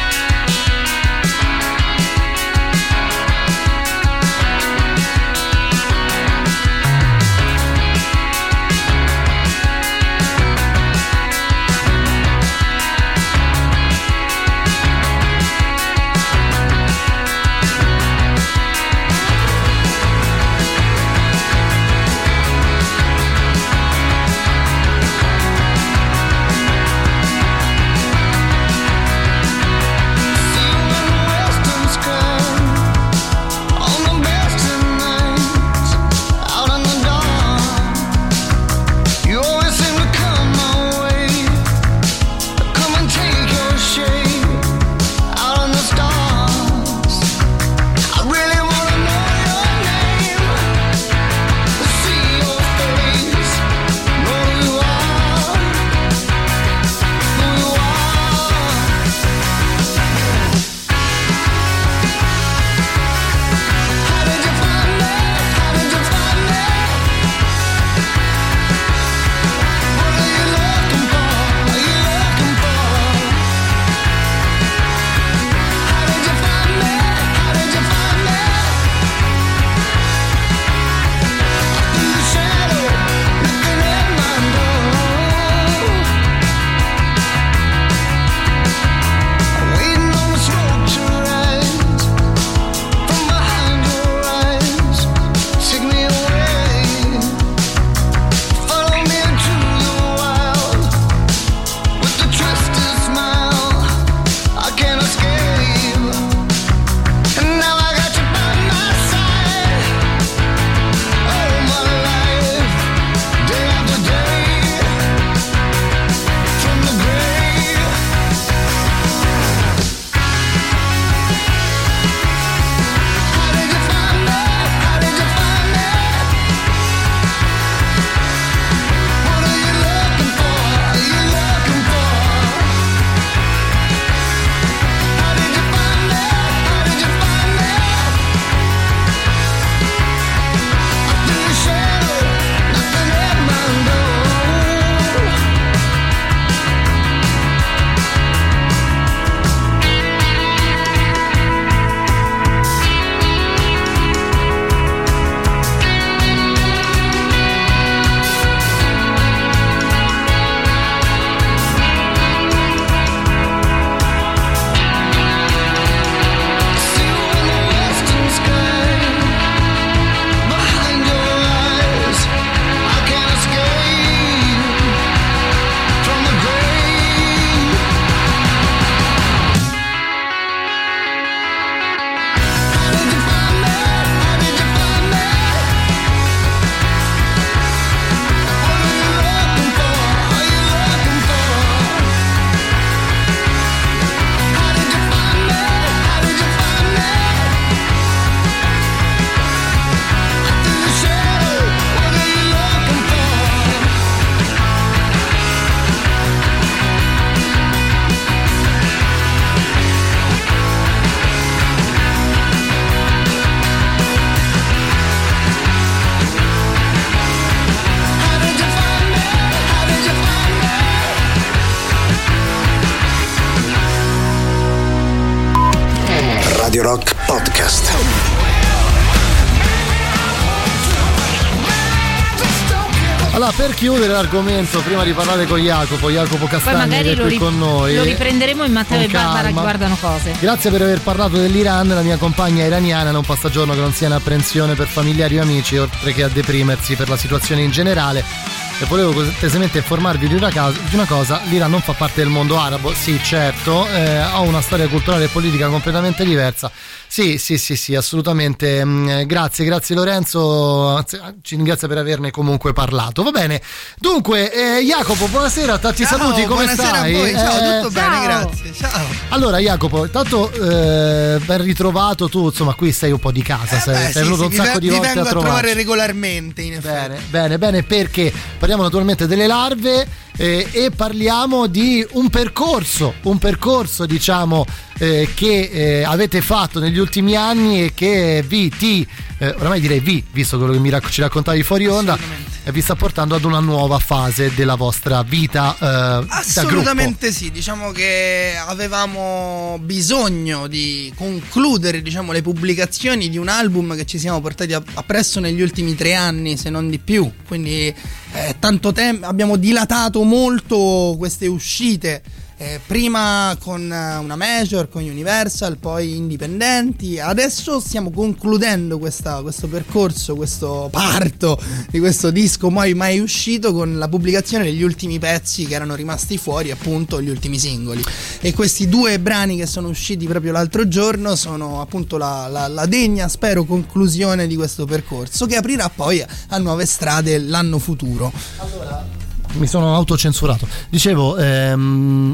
Speaker 1: Radio Rock Podcast.
Speaker 3: Allora, per chiudere l'argomento, prima di parlare con Jacopo, Jacopo Castagni che è qui
Speaker 13: ri-
Speaker 3: con noi.
Speaker 13: Lo riprenderemo in Matteo
Speaker 3: con
Speaker 13: e Barbara
Speaker 3: calma.
Speaker 13: che guardano cose.
Speaker 3: Grazie per aver parlato dell'Iran, la mia compagna iraniana non passa giorno che non sia in apprensione per familiari o amici, oltre che a deprimersi per la situazione in generale. E volevo cortesemente informarvi di una, casa, di una cosa, l'Iran non fa parte del mondo arabo, sì certo, eh, ha una storia culturale e politica completamente diversa. Sì, sì, sì, sì, assolutamente. Mm, grazie, grazie Lorenzo, ci ringrazio per averne comunque parlato. Va bene, dunque, eh, Jacopo, buonasera, tanti
Speaker 15: ciao,
Speaker 3: saluti, come
Speaker 15: buonasera
Speaker 3: stai?
Speaker 15: A voi. Ciao,
Speaker 3: eh,
Speaker 15: tutto bene, grazie. Ciao.
Speaker 3: Allora Jacopo, intanto eh, ben ritrovato tu, insomma qui sei un po' di casa,
Speaker 15: Eh
Speaker 3: sei,
Speaker 15: beh,
Speaker 3: sei
Speaker 15: sì,
Speaker 3: venuto
Speaker 15: sì,
Speaker 3: un sacco
Speaker 15: vi,
Speaker 3: di
Speaker 15: vi
Speaker 3: volte
Speaker 15: vengo
Speaker 3: a
Speaker 15: a
Speaker 3: trovarci.
Speaker 15: trovare regolarmente, in effetti.
Speaker 3: Bene, bene, bene, perché parliamo naturalmente delle larve eh, e parliamo di un percorso, un percorso diciamo eh, che eh, avete fatto negli ultimi anni e che vi, ti, eh, oramai direi vi, visto quello che mi racc- ci raccontavi fuori onda, eh, vi sta portando ad una nuova fase della vostra vita eh, da gruppo.
Speaker 15: Assolutamente sì, diciamo che avevamo bisogno di concludere, diciamo, le pubblicazioni di un album che ci siamo portati appresso negli ultimi tre anni, se non di più, quindi eh, tanto tempo, abbiamo dilatato molto queste uscite. Eh, prima con una major, con Universal, poi indipendenti. Adesso stiamo concludendo questa, questo percorso, questo parto di questo disco mai mai uscito, con la pubblicazione degli ultimi pezzi che erano rimasti fuori, appunto gli ultimi singoli. E questi due brani che sono usciti proprio l'altro giorno sono appunto la, la, la degna, spero, conclusione di questo percorso, che aprirà poi a nuove strade l'anno futuro.
Speaker 3: Allora, mi sono autocensurato. Dicevo, ehm,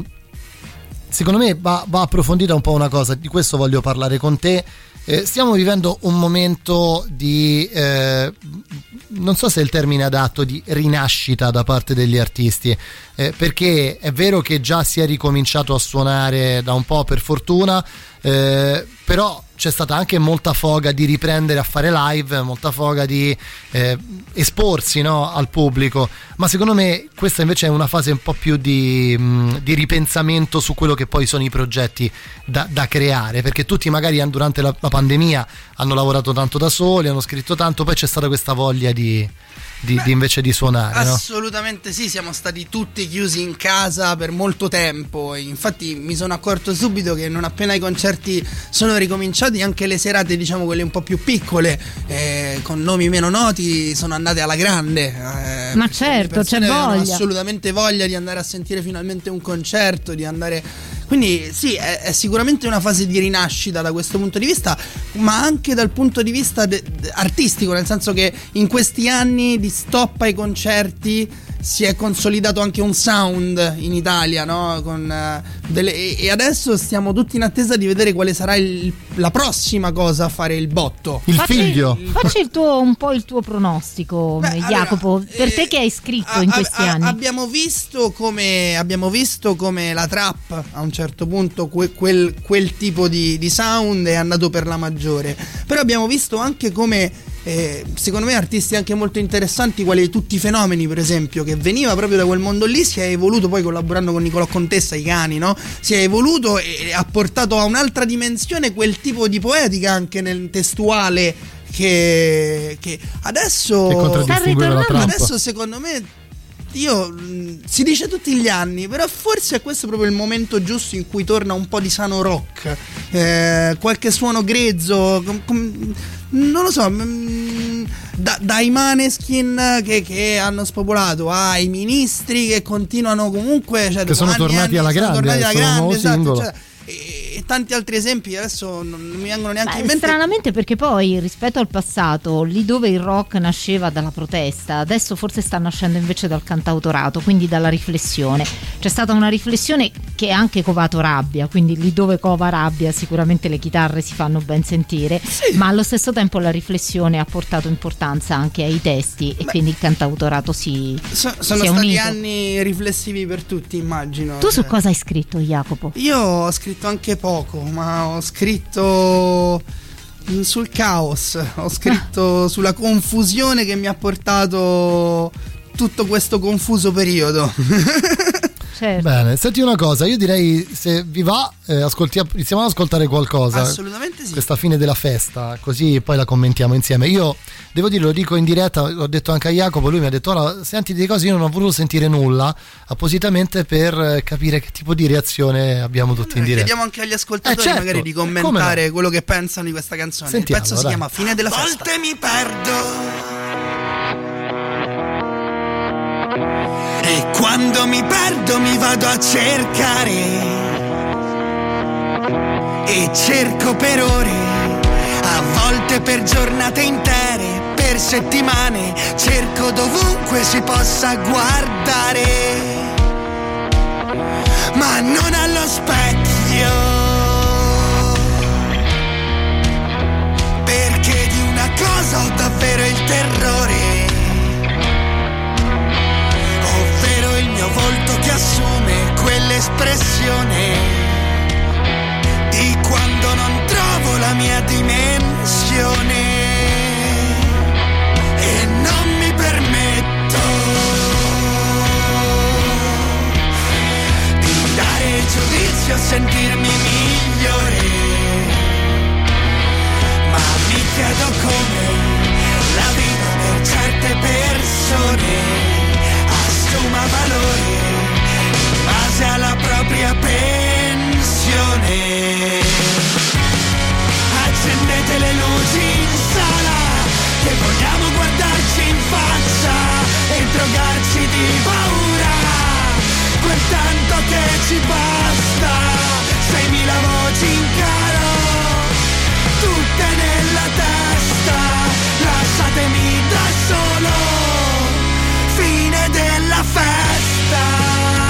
Speaker 3: secondo me va, va approfondita un po' una cosa, di questo voglio parlare con te. Eh, stiamo vivendo un momento di, eh, non so se è il termine adatto, di rinascita da parte degli artisti, eh, perché è vero che già si è ricominciato a suonare da un po', per fortuna, eh, però c'è stata anche molta foga di riprendere a fare live, molta foga di eh, esporsi, no, al pubblico, ma secondo me questa invece è una fase un po' più di, mh, di ripensamento su quello che poi sono i progetti da, da creare, perché tutti magari durante la, la pandemia hanno lavorato tanto da soli, hanno scritto tanto, poi c'è stata questa voglia di, di, Beh, di invece di suonare,
Speaker 15: assolutamente, no? Sì, siamo stati tutti chiusi in casa per molto tempo, infatti mi sono accorto subito che non appena i concerti sono ricominciati, anche le serate, diciamo quelle un po' più piccole, eh, con nomi meno noti, sono andate alla grande, eh,
Speaker 13: ma certo, c'è voglia,
Speaker 15: assolutamente voglia di andare a sentire finalmente un concerto, di andare, quindi sì, è, è sicuramente una fase di rinascita da questo punto di vista, ma anche dal punto di vista de- de- artistico, nel senso che in questi anni di stop ai concerti si è consolidato anche un sound in Italia, no? Con, uh, delle, e, e adesso stiamo tutti in attesa di vedere quale sarà il, la prossima cosa a fare il botto.
Speaker 3: Il
Speaker 13: facci,
Speaker 3: figlio.
Speaker 13: Facci il tuo, un po' il tuo pronostico, Beh, Jacopo, allora, per eh, te che hai scritto a, in questi a, anni.
Speaker 15: Abbiamo visto come abbiamo visto come la trap a un certo punto que, quel, quel tipo di, di sound è andato per la maggiore, però abbiamo visto anche come Eh, secondo me artisti anche molto interessanti, quali Tutti i Fenomeni, per esempio, che veniva proprio da quel mondo lì, si è evoluto poi collaborando con Nicolò Contessa, i Cani, no? Si è evoluto e ha portato a un'altra dimensione quel tipo di poetica anche nel testuale che, che adesso
Speaker 3: che
Speaker 15: adesso secondo me, io si dice tutti gli anni, però forse è questo proprio il momento giusto in cui torna un po' di sano rock, eh, qualche suono grezzo, com, com, non lo so, da, dai Maneskin che, che hanno spopolato ai Ministri che continuano comunque, cioè,
Speaker 3: che sono tornati
Speaker 15: anni,
Speaker 3: alla grande,
Speaker 15: sono tornati alla
Speaker 3: sono
Speaker 15: grande,
Speaker 3: un nuovo
Speaker 15: esatto,
Speaker 3: singolo.
Speaker 15: cioè, e tanti altri esempi adesso non mi vengono neanche
Speaker 13: Beh,
Speaker 15: in mente.
Speaker 13: Stranamente, perché poi rispetto al passato, lì dove il rock nasceva dalla protesta, adesso forse sta nascendo invece dal cantautorato, quindi dalla riflessione. C'è stata una riflessione che ha anche covato rabbia, quindi lì dove cova rabbia sicuramente le chitarre si fanno ben sentire, sì. Ma allo stesso tempo la riflessione ha portato importanza anche ai testi e Beh, quindi il cantautorato si,
Speaker 15: so, sono
Speaker 13: si è
Speaker 15: stati
Speaker 13: unito.
Speaker 15: Anni riflessivi per tutti, immagino.
Speaker 13: Tu
Speaker 15: cioè.
Speaker 13: Su cosa hai scritto, Jacopo?
Speaker 15: Io ho scritto anche poco, ma ho scritto sul caos, ho scritto ah. sulla confusione che mi ha portato tutto questo confuso periodo.
Speaker 13: certo.
Speaker 3: Bene, senti una cosa, io direi, se vi va, eh, ascolti, iniziamo ad ascoltare qualcosa.
Speaker 15: Assolutamente sì.
Speaker 3: Questa fine della festa, così poi la commentiamo insieme. Io devo dire, lo dico in diretta, l'ho detto anche a Jacopo, lui mi ha detto: ora senti delle cose, io non ho voluto sentire nulla appositamente per capire che tipo di reazione abbiamo tutti
Speaker 15: allora,
Speaker 3: in diretta.
Speaker 15: Chiediamo anche agli ascoltatori,
Speaker 3: eh, certo.
Speaker 15: magari di commentare no? quello che pensano di questa canzone.
Speaker 3: Sentiamo,
Speaker 15: Il pezzo
Speaker 3: dai.
Speaker 15: si chiama Fine della
Speaker 10: A
Speaker 15: festa.
Speaker 10: volte mi perdo e quando mi perdo mi vado a cercare e cerco per ore, a volte per giornate intere, per settimane, cerco dovunque si possa guardare, ma non allo specchio, perché di una cosa ho davvero il terrore, ovvero il mio volto che assume quell'espressione di quando non trovo la mia dimensione e non mi permetto di dare giudizio, sentirmi migliore, ma mi chiedo come la vita per certe persone assuma valore in base alla propria pensione. Accendete le luci in sala, che vogliamo guardarci in faccia e drogarci di paura, quel tanto che ci basta, seimila voci in caro, tutte nella testa, lasciatemi da solo, fine della festa.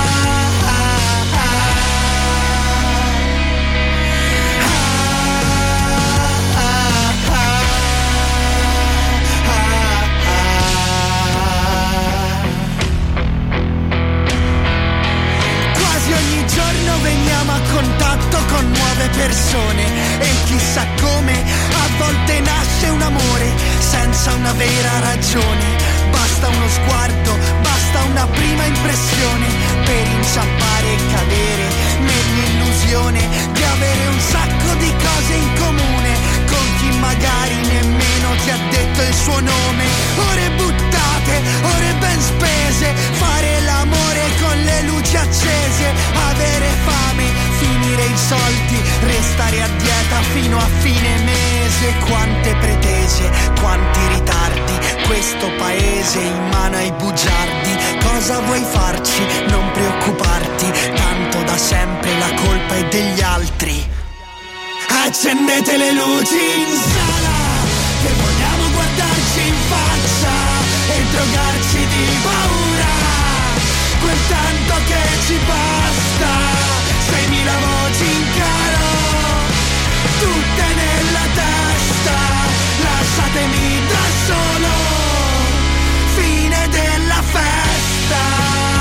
Speaker 10: Veniamo a contatto con nuove persone e chissà come a volte nasce un amore senza una vera ragione. Basta uno sguardo, basta una prima impressione per inciampare e cadere nell'illusione di avere un sacco di cose in comune con chi magari nemmeno ti ha detto il suo nome. Ore buttate, ore ben spese, fare l'amore con le luci accese, avere fame, finire i soldi, restare a dieta fino a fine mese. Quante pretese, quanti ritardi, questo paese in mano ai bugiardi. Cosa vuoi farci? Non preoccuparti, tanto da sempre la colpa è degli altri. Accendete le luci in sala, che vogliamo guardarci in faccia e drogarci di paura, quel tanto che ci basta, seimila voci in caro, tutte nella testa, lasciatemi da solo, fine della festa.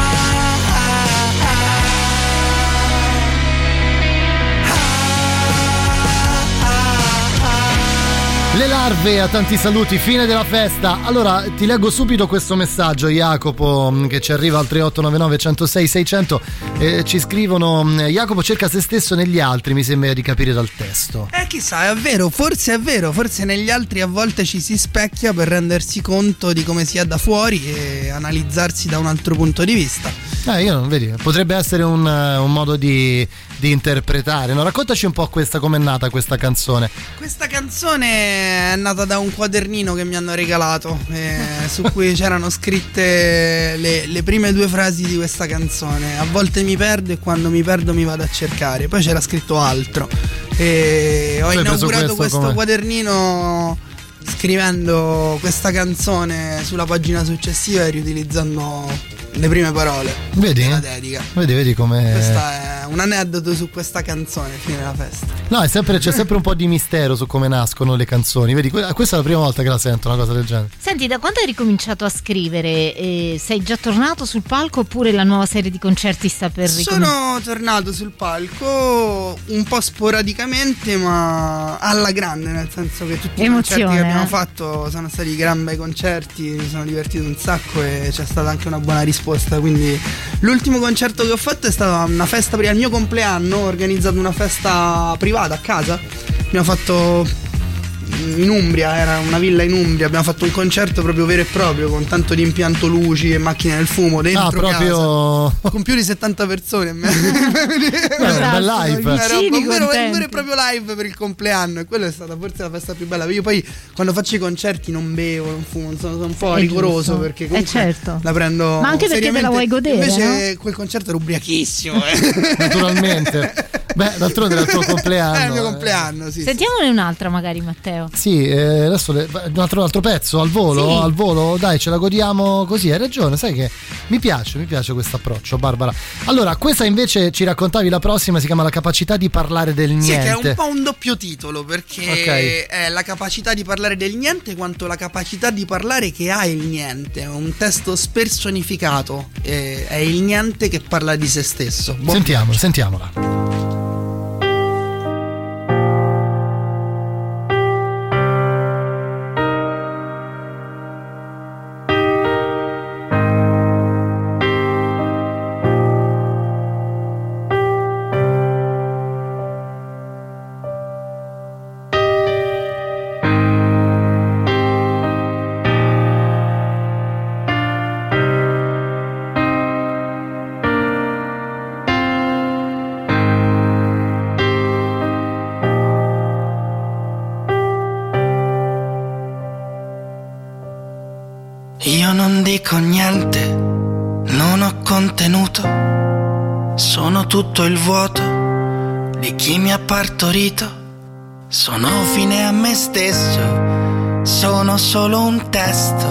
Speaker 3: Le larve, a tanti saluti, fine della festa. Allora ti leggo subito questo messaggio, Jacopo, che ci arriva al tre otto nove nove, centosei, seicento. Eh, ci scrivono: Jacopo cerca se stesso negli altri, mi sembra di capire dal testo.
Speaker 15: Eh chissà, è vero, forse è vero, forse negli altri a volte ci si specchia per rendersi conto di come si è da fuori e analizzarsi da un altro punto di vista.
Speaker 3: Eh, io non vedi, potrebbe essere un, un modo di, di interpretare, no? Raccontaci un po' questa, com'è nata questa canzone.
Speaker 15: Questa canzone è nata da un quadernino che mi hanno regalato, eh, su cui c'erano scritte le, le prime due frasi di questa canzone. A volte mi perdo e quando mi perdo mi vado a cercare. Poi c'era scritto altro e ho
Speaker 3: Tu hai preso
Speaker 15: inaugurato
Speaker 3: questo
Speaker 15: questo
Speaker 3: come...
Speaker 15: quadernino scrivendo questa canzone sulla pagina successiva e riutilizzando le prime parole
Speaker 3: vedi?
Speaker 15: della dedica.
Speaker 3: Vedi, vedi come
Speaker 15: questa è un aneddoto su questa canzone fine della festa.
Speaker 3: No, è sempre, c'è sempre un po' di mistero su come nascono le canzoni. Vedi, questa è la prima volta che la sento, una cosa del genere.
Speaker 13: Senti, da quando hai ricominciato a scrivere? Eh, sei già tornato sul palco oppure la nuova serie di concerti sta per ricominciare?
Speaker 15: Sono tornato sul palco un po' sporadicamente, ma alla grande, nel senso che tutti
Speaker 13: Emozione,
Speaker 15: i concerti che abbiamo
Speaker 13: eh?
Speaker 15: fatto sono stati gran bei concerti, mi sono divertito un sacco e c'è stata anche una buona risposta. Quindi l'ultimo concerto che ho fatto è stata una festa per il mio compleanno, ho organizzato una festa privata a casa, abbiamo fatto in Umbria, era una villa in Umbria, abbiamo fatto un concerto proprio vero e proprio con tanto di impianto luci e macchine del fumo dentro
Speaker 3: ah, proprio...
Speaker 15: casa con più di settanta persone.
Speaker 3: Beh, un bel live.
Speaker 15: Era un vero, un vero e proprio live per il compleanno, e quella è stata forse la festa più bella. Io poi quando faccio i concerti non bevo, non fumo, sono, sono un po'
Speaker 13: È
Speaker 15: rigoroso
Speaker 13: giusto.
Speaker 15: perché comunque
Speaker 13: eh certo.
Speaker 15: la prendo
Speaker 13: ma anche perché te la vuoi godere,
Speaker 15: invece
Speaker 13: no?
Speaker 15: Quel concerto era ubriachissimo eh.
Speaker 3: Naturalmente. Beh, d'altronde era il tuo compleanno.
Speaker 15: È il mio compleanno, sì.
Speaker 13: Sentiamone
Speaker 15: sì.
Speaker 13: un'altra magari, Matteo.
Speaker 3: Sì, eh, adesso le, un, altro, un altro pezzo al volo,
Speaker 13: Sì.
Speaker 3: al volo, dai, ce la godiamo così, hai ragione, sai che mi piace, mi piace questo approccio, Barbara. Allora, questa invece ci raccontavi la prossima, si chiama La capacità di parlare del niente.
Speaker 15: Sì, che è un po' un doppio titolo, perché
Speaker 3: Okay.
Speaker 15: è la capacità di parlare del niente quanto la capacità di parlare che ha il niente. È un testo spersonificato, eh, è il niente che parla di se stesso. Buon
Speaker 3: Sentiamola, sentiamola.
Speaker 16: Io non dico niente, non ho contenuto, sono tutto il vuoto di chi mi ha partorito. Sono fine a me stesso, sono solo un testo,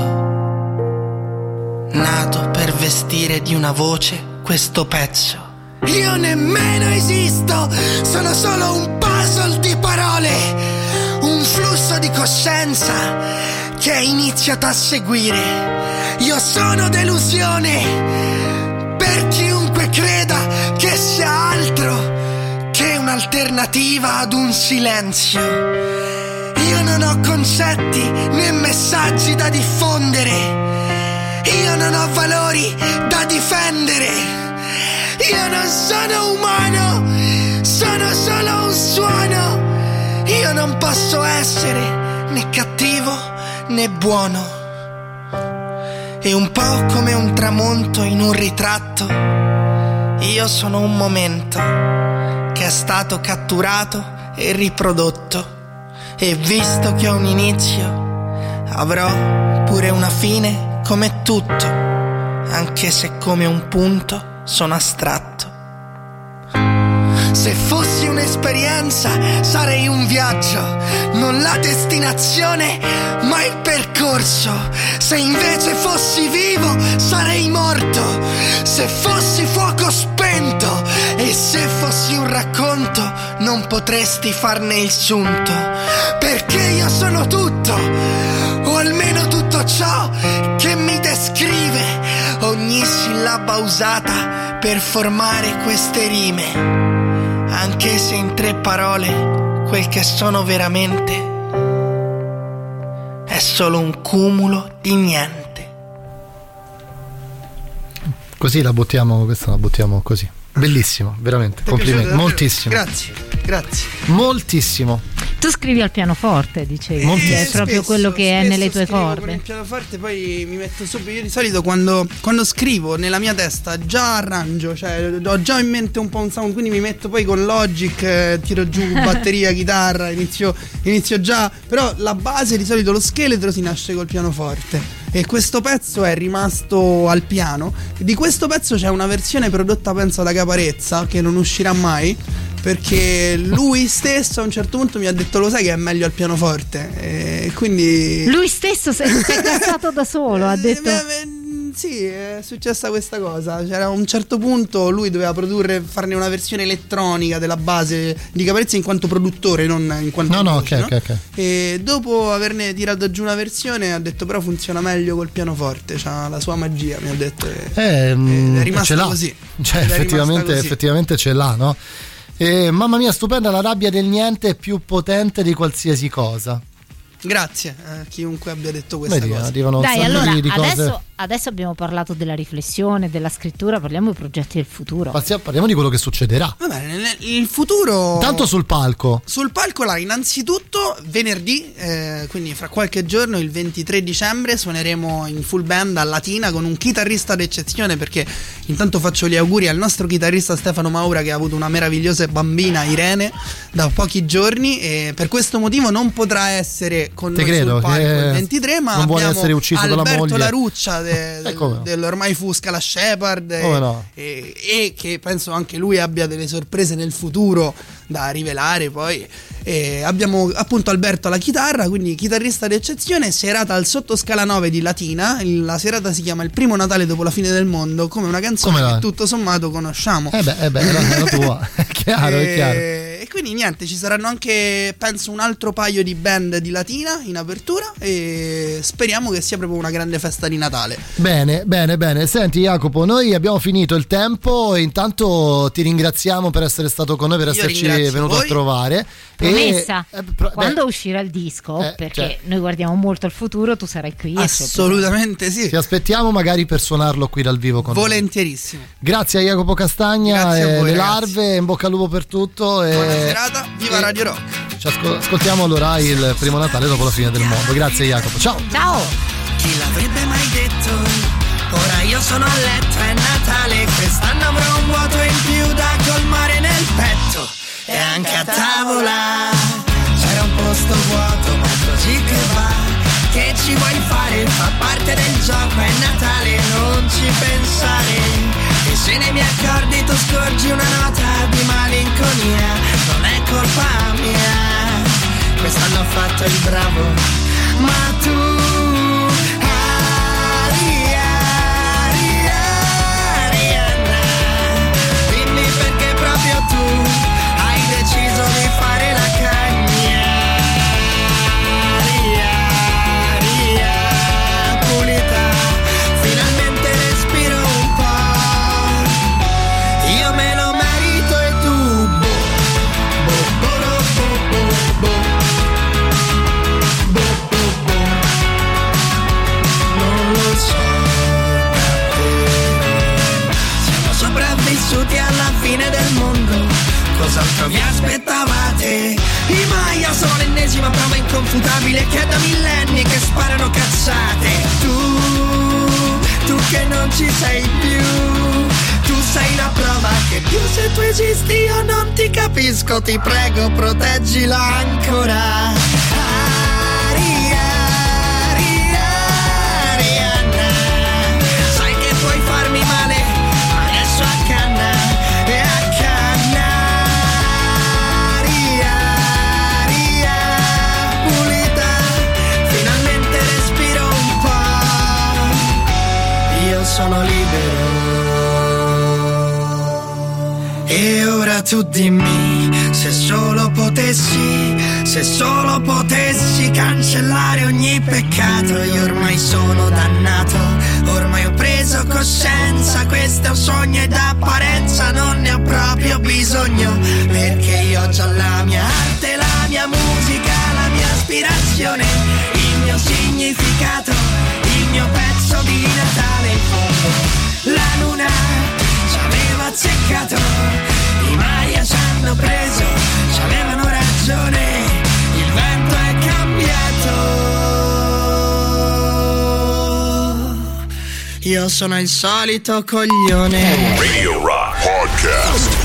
Speaker 16: nato per vestire di una voce questo pezzo. Io nemmeno esisto, sono solo un puzzle di parole, un flusso di coscienza che è iniziato a seguire. Io sono delusione per chiunque creda che sia altro che un'alternativa ad un silenzio. Io non ho concetti né messaggi da diffondere, io non ho valori da difendere, io non sono umano, sono solo un suono. Io non posso essere né cattivo né buono. E un po' come un tramonto in un ritratto, io sono un momento che è stato catturato e riprodotto. E visto che ho un inizio, avrò pure una fine come tutto, anche se come un punto sono astratto. Se fossi un'esperienza sarei un viaggio, non la destinazione ma il percorso. Se invece fossi vivo sarei morto, se fossi fuoco spento e se fossi un racconto non potresti farne il sunto. Perché io sono tutto, o almeno tutto ciò che mi descrive, ogni sillaba usata per formare queste rime. Anche se in tre parole quel che sono veramente è solo un cumulo di niente.
Speaker 3: Così la buttiamo, questa la buttiamo così. Bellissimo, veramente,
Speaker 15: Ti è
Speaker 3: complimenti,
Speaker 15: piaciuto?
Speaker 3: moltissimo.
Speaker 15: Grazie, grazie.
Speaker 3: Moltissimo.
Speaker 13: Tu scrivi al pianoforte, dicevi,
Speaker 3: Molti-
Speaker 13: è proprio
Speaker 15: Spesso,
Speaker 13: quello che è
Speaker 15: spesso
Speaker 13: nelle tue
Speaker 15: scrivo con
Speaker 13: corde.
Speaker 15: il pianoforte, poi mi metto subito. Io di solito quando, quando scrivo nella mia testa già arrangio, cioè ho già in mente un po' un sound, quindi mi metto poi con Logic, eh, tiro giù batteria, chitarra, inizio, inizio già. Però la base, di solito lo scheletro si nasce col pianoforte. E questo pezzo è rimasto al piano. Di questo pezzo c'è una versione prodotta penso da Caparezza, che non uscirà mai, perché lui stesso a un certo punto mi ha detto: lo sai che è meglio al pianoforte? E quindi
Speaker 13: Lui stesso si è si è cassato da solo, ha detto.
Speaker 15: Eh, sì, è successa questa cosa. C'era a un certo punto lui doveva produrre, farne una versione elettronica della base di Caparezza in quanto produttore, non in quanto
Speaker 3: No, no,
Speaker 15: voce,
Speaker 3: ok,
Speaker 15: no?
Speaker 3: ok, ok.
Speaker 15: E dopo averne tirato giù una versione ha detto però funziona meglio col pianoforte, c'ha la sua magia, mi ha detto. E,
Speaker 3: Eh,
Speaker 15: ed è rimasto
Speaker 3: ce l'ha.
Speaker 15: così.
Speaker 3: Cioè,
Speaker 15: Ed è
Speaker 3: effettivamente,
Speaker 15: rimasta così.
Speaker 3: effettivamente ce l'ha, no? E, mamma mia, stupenda, la rabbia del niente è più potente di qualsiasi cosa.
Speaker 15: Grazie a chiunque abbia detto questa
Speaker 3: Vedi,
Speaker 15: cosa.
Speaker 3: arrivano un
Speaker 13: Dai,
Speaker 3: sacco
Speaker 13: allora
Speaker 3: di, di cose.
Speaker 13: adesso, adesso abbiamo parlato della riflessione, della scrittura, parliamo dei progetti del futuro.
Speaker 3: Passi- Parliamo di quello che succederà.
Speaker 15: Va bene, nel- il futuro.
Speaker 3: Tanto sul palco.
Speaker 15: Sul palco là, innanzitutto venerdì, eh, quindi fra qualche giorno, il ventitré dicembre, suoneremo in full band a Latina con un chitarrista d'eccezione, perché intanto faccio gli auguri al nostro chitarrista Stefano Maura che ha avuto una meravigliosa bambina, Irene, da pochi giorni, e per questo motivo non potrà essere con
Speaker 3: Te
Speaker 15: noi
Speaker 3: credo,
Speaker 15: sul palco
Speaker 3: che
Speaker 15: il ventitré, ma
Speaker 3: non vuole
Speaker 15: abbiamo
Speaker 3: essere ucciso dalla
Speaker 15: Alberto
Speaker 3: moglie.
Speaker 15: Laruccia de-
Speaker 3: Eh, come no?
Speaker 15: dell'ormai fu Scala Shepard e,
Speaker 3: Come no?
Speaker 15: e, e che penso anche lui abbia delle sorprese nel futuro da rivelare poi. E abbiamo appunto Alberto alla chitarra, quindi chitarrista d'eccezione, serata al Sottoscala nove di Latina. Il- la serata si chiama Il primo Natale dopo la fine del mondo, come una canzone
Speaker 3: Come la-
Speaker 15: che tutto sommato conosciamo.
Speaker 3: Eh beh, eh beh, era la tua. È chiaro, è chiaro.
Speaker 15: E, e quindi niente, ci saranno anche penso un altro paio di band di Latina in apertura e speriamo che sia proprio una grande festa di Natale.
Speaker 3: Bene, bene, bene. Senti Jacopo, noi abbiamo finito il tempo e intanto ti ringraziamo per essere stato con noi, per
Speaker 15: Io
Speaker 3: esserci
Speaker 15: ringrazio
Speaker 3: venuto
Speaker 15: voi.
Speaker 3: a trovare.
Speaker 13: Promessa,
Speaker 3: E, eh, pro-
Speaker 13: quando
Speaker 3: beh,
Speaker 13: uscirà il disco,
Speaker 3: eh,
Speaker 13: perché
Speaker 3: cioè.
Speaker 13: noi guardiamo molto al futuro, tu sarai qui.
Speaker 15: Assolutamente sì.
Speaker 3: Ti aspettiamo magari per suonarlo qui dal vivo con noi.
Speaker 15: Volentierissimo.
Speaker 3: Grazie a Jacopo Castagna
Speaker 15: Grazie a
Speaker 3: e
Speaker 15: voi,
Speaker 3: le
Speaker 15: ragazzi.
Speaker 3: larve, in bocca al lupo per tutto. E
Speaker 15: Buona serata, viva Radio Rock.
Speaker 3: ci ascol- ascoltiamo allora il primo Natale dopo la fine del mondo. Grazie Jacopo, ciao.
Speaker 13: Ciao.
Speaker 16: Chi l'avrebbe mai detto? Ora io sono a letto, è Natale, quest'anno avrò un vuoto in più da colmare nel petto. E anche a tavola c'era un posto vuoto, ma così che va. Che ci vuoi fare? Fa parte del gioco, è Natale, non ci pensare. E se nei miei accordi tu scorgi una nota di malinconia, non è colpa mia, quest'anno ho fatto il bravo, ma tu proprio tu hai deciso di fare la cagna. Ria, ria, pulita, finalmente respiro un po'. Io me lo merito e tu boh, boh, boh, boh, boh, boh, boh, boh, boh. Non lo so davvero. Siamo sopravvissuti alla fine del mondo, cos'altro vi aspettavate? I Maya sono l'ennesima prova inconfutabile che è da millenni che sparano cazzate. Tu, tu che non ci sei più, tu sei la prova che più se tu esisti io non ti capisco, ti prego proteggila ancora. Aria, Aria, Arianna, sai che puoi farmi male, ma adesso a canna e a canna. Ria, ria, pulita, finalmente respiro un po'. Io sono libero. E ora tu dimmi, se solo potessi, se solo potessi cancellare ogni peccato. Io ormai sono dannato, ormai ho preso coscienza, questo è un sogno ed apparenza non ne ho proprio bisogno, perché io ho già la mia arte, la mia musica, la mia aspirazione, il mio significato, il mio pezzo di Natale in fondo. La luna ci aveva azzeccato, i Maya ci hanno preso, ci avevano ragione, il vento è cambiato. Io sono il solito coglione.
Speaker 2: Radio Rock Podcast.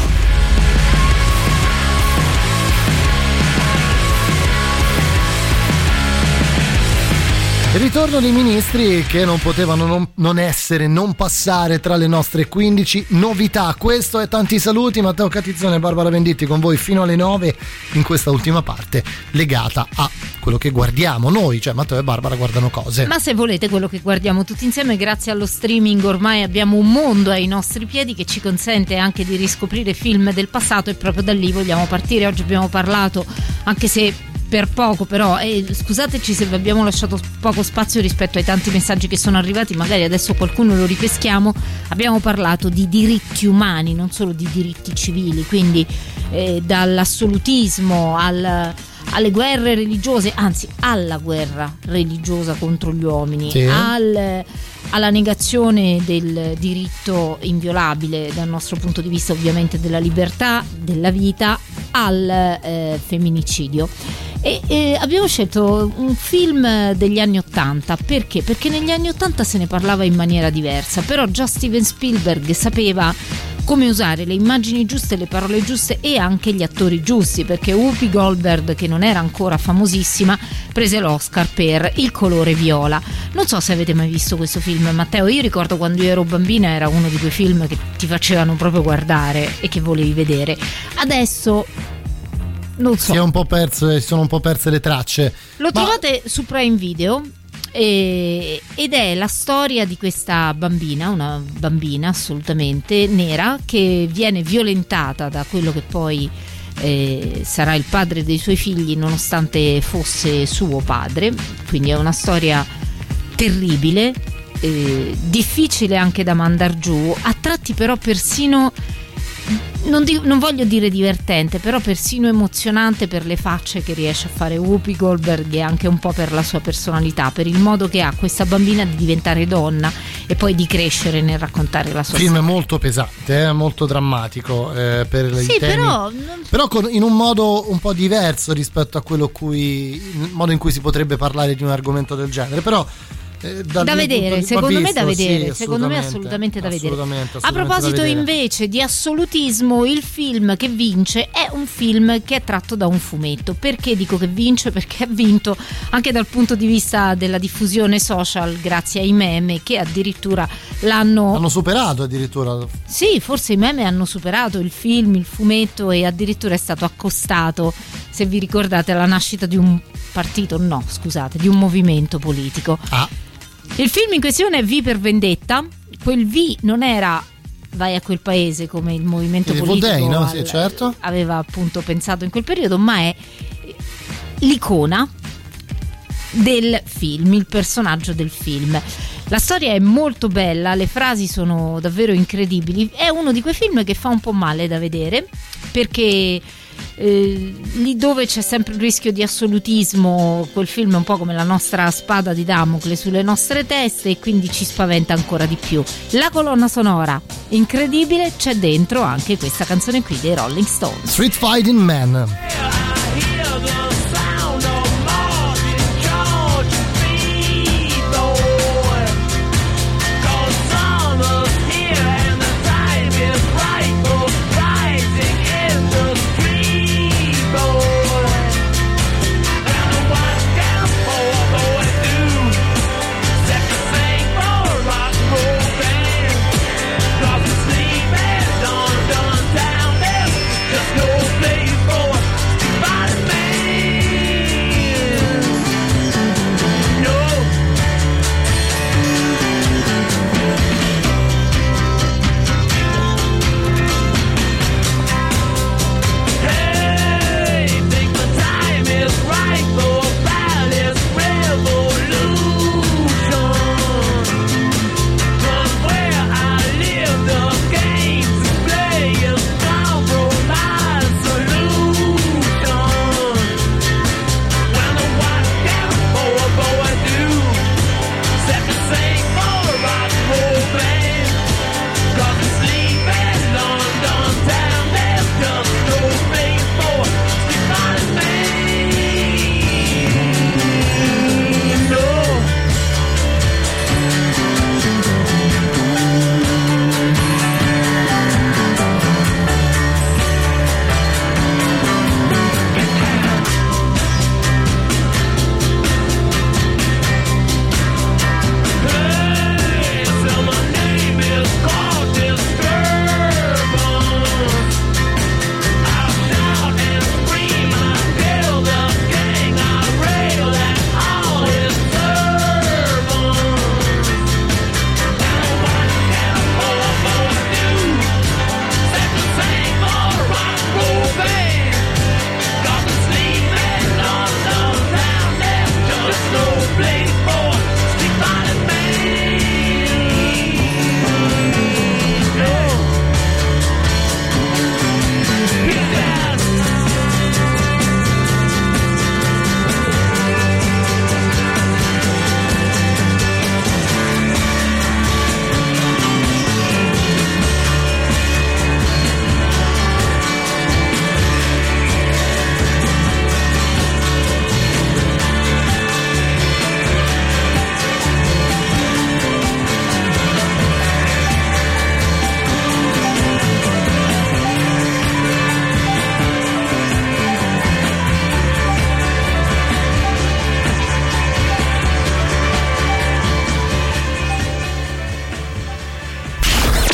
Speaker 3: Il ritorno dei ministri che non potevano non, non essere, non passare tra le nostre quindici novità. Questo è Tanti Saluti, Matteo Catizzone e Barbara Venditti con voi fino alle nove in questa ultima parte legata a quello che guardiamo noi, cioè Matteo e Barbara guardano cose.
Speaker 13: Ma se volete quello che guardiamo tutti insieme, grazie allo streaming ormai abbiamo un mondo ai nostri piedi che ci consente anche di riscoprire film del passato e proprio da lì vogliamo partire. Oggi abbiamo parlato, anche se per poco però, e scusateci se vi abbiamo lasciato poco spazio rispetto ai tanti messaggi che sono arrivati, magari adesso qualcuno lo ripeschiamo, abbiamo parlato di diritti umani, non solo di diritti civili, quindi eh, dall'assolutismo al, alle guerre religiose, anzi alla guerra religiosa contro gli uomini, sì. al, alla negazione del diritto inviolabile dal nostro punto di vista ovviamente della libertà, della vita, al eh, femminicidio. E, e abbiamo scelto un film degli anni ottanta perché? Perché negli anni ottanta se ne parlava in maniera diversa, però già Steven Spielberg sapeva come usare le immagini giuste, le parole giuste e anche gli attori giusti, perché Whoopi Goldberg, che non era ancora famosissima, prese l'Oscar per Il colore viola. Non so se avete mai visto questo film, Matteo. Io ricordo quando io ero bambina era uno di quei film che ti facevano proprio guardare e che volevi vedere. Adesso non so.
Speaker 3: Si è un po' perso, si sono un po' perse le tracce.
Speaker 13: Lo Ma... trovate su Prime Video e, ed è la storia di questa bambina, una bambina assolutamente nera che viene violentata da quello che poi eh, sarà il padre dei suoi figli, nonostante fosse suo padre. Quindi è una storia terribile, eh, difficile anche da mandar giù, a tratti però persino Non, di, non voglio dire divertente, però persino emozionante per le facce che riesce a fare Whoopi Goldberg e anche un po' per la sua personalità, per il modo che ha questa bambina di diventare donna e poi di crescere nel raccontare la sua
Speaker 3: film
Speaker 13: storia.
Speaker 3: È molto pesante, è molto drammatico eh, per
Speaker 13: sì,
Speaker 3: i temi,
Speaker 13: però,
Speaker 3: però con, in un modo un po' diverso rispetto a quello cui, il modo in cui si potrebbe parlare di un argomento del genere, però Eh,
Speaker 13: da vedere,
Speaker 3: di,
Speaker 13: secondo
Speaker 3: visto,
Speaker 13: me da vedere,
Speaker 3: sì,
Speaker 13: secondo me assolutamente da vedere.
Speaker 3: Assolutamente,
Speaker 13: assolutamente a proposito
Speaker 3: da vedere.
Speaker 13: invece di assolutismo, il film che vince è un film che è tratto da un fumetto. Perché dico che vince? Perché ha vinto anche dal punto di vista della diffusione social, grazie ai meme che addirittura l'hanno
Speaker 3: hanno superato addirittura.
Speaker 13: Sì, forse i meme hanno superato il film, il fumetto, e addirittura è stato accostato, se vi ricordate, alla nascita di un partito, no scusate, di un movimento politico.
Speaker 3: Ah.
Speaker 13: Il film in questione è V per Vendetta. Quel V non era vai a quel paese come il movimento
Speaker 3: il
Speaker 13: politico
Speaker 3: Day, no?
Speaker 13: al,
Speaker 3: Sì, certo.
Speaker 13: aveva appunto pensato in quel periodo, ma è l'icona del film, il personaggio del film. La storia è molto bella, le frasi sono davvero incredibili. È uno di quei film che fa un po' male da vedere, perché Eh, lì dove c'è sempre il rischio di assolutismo, quel film è un po' come la nostra spada di Damocle sulle nostre teste, e quindi ci spaventa ancora di più. La colonna sonora incredibile, c'è dentro anche questa canzone qui dei Rolling Stones,
Speaker 3: Street Fighting Man.
Speaker 10: Just no place for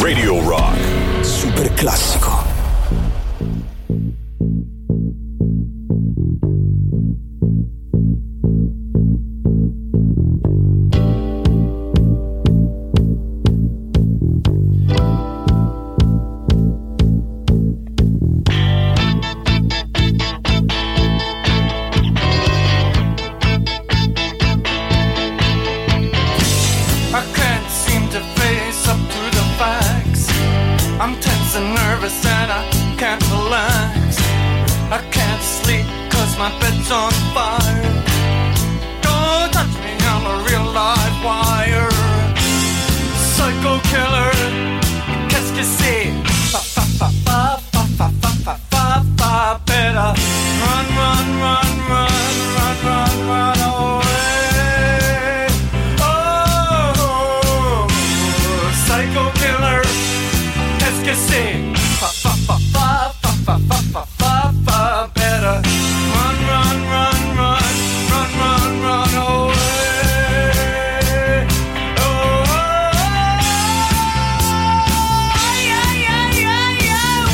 Speaker 2: Radio Rock.
Speaker 1: Super classico.
Speaker 10: My bed's on fire. Don't touch me, I'm a real live wire. Psycho killer, qu'est-ce que c'est? Fa fa fa fa fa fa fa fa fa fa. Better run, run, run, run, run, run, run away. Oh, psycho killer, qu'est-ce que c'est? Fa fa fa fa fa fa fa fa fa fa. Better. Run, run, run, run, run, run, run away. Oh, oh, oh. Yeah, yeah, yeah, yeah.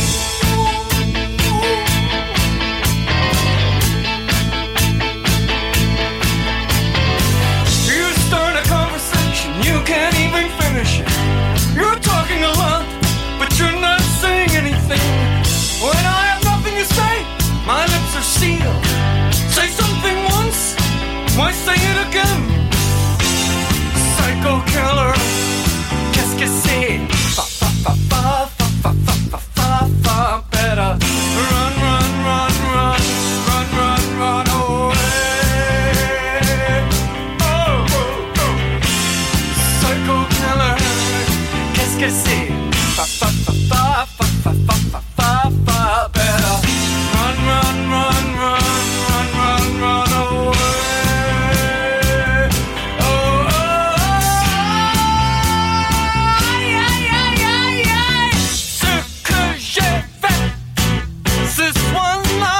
Speaker 10: You start a conversation, you can't even finish it. You're talking a lot, but you're not saying anything. When I have nothing to say, my lips are sealed. Say something once, why say it again? Psycho killer, qu'est-ce que c'est? Fa fa fa fa fa fa fa fa fa fa. Better run, run, run, run, run, run, run away. Oh, oh, oh. Psycho killer, qu'est-ce que c'est? Fa fa fa fa fa fa fa fa fa fa. Better run, run, run, run, run, run, run away. Oh, oh, oh. Yeah, yeah, yeah, yeah. Ce que j'ai fait ce soir-là,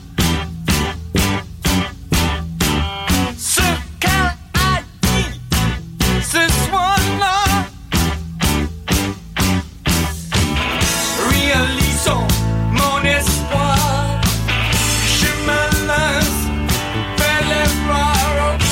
Speaker 10: ce qu'elle a dit ce soir-là, réalisons mon espoir. Je me laisse vers les bras, ok.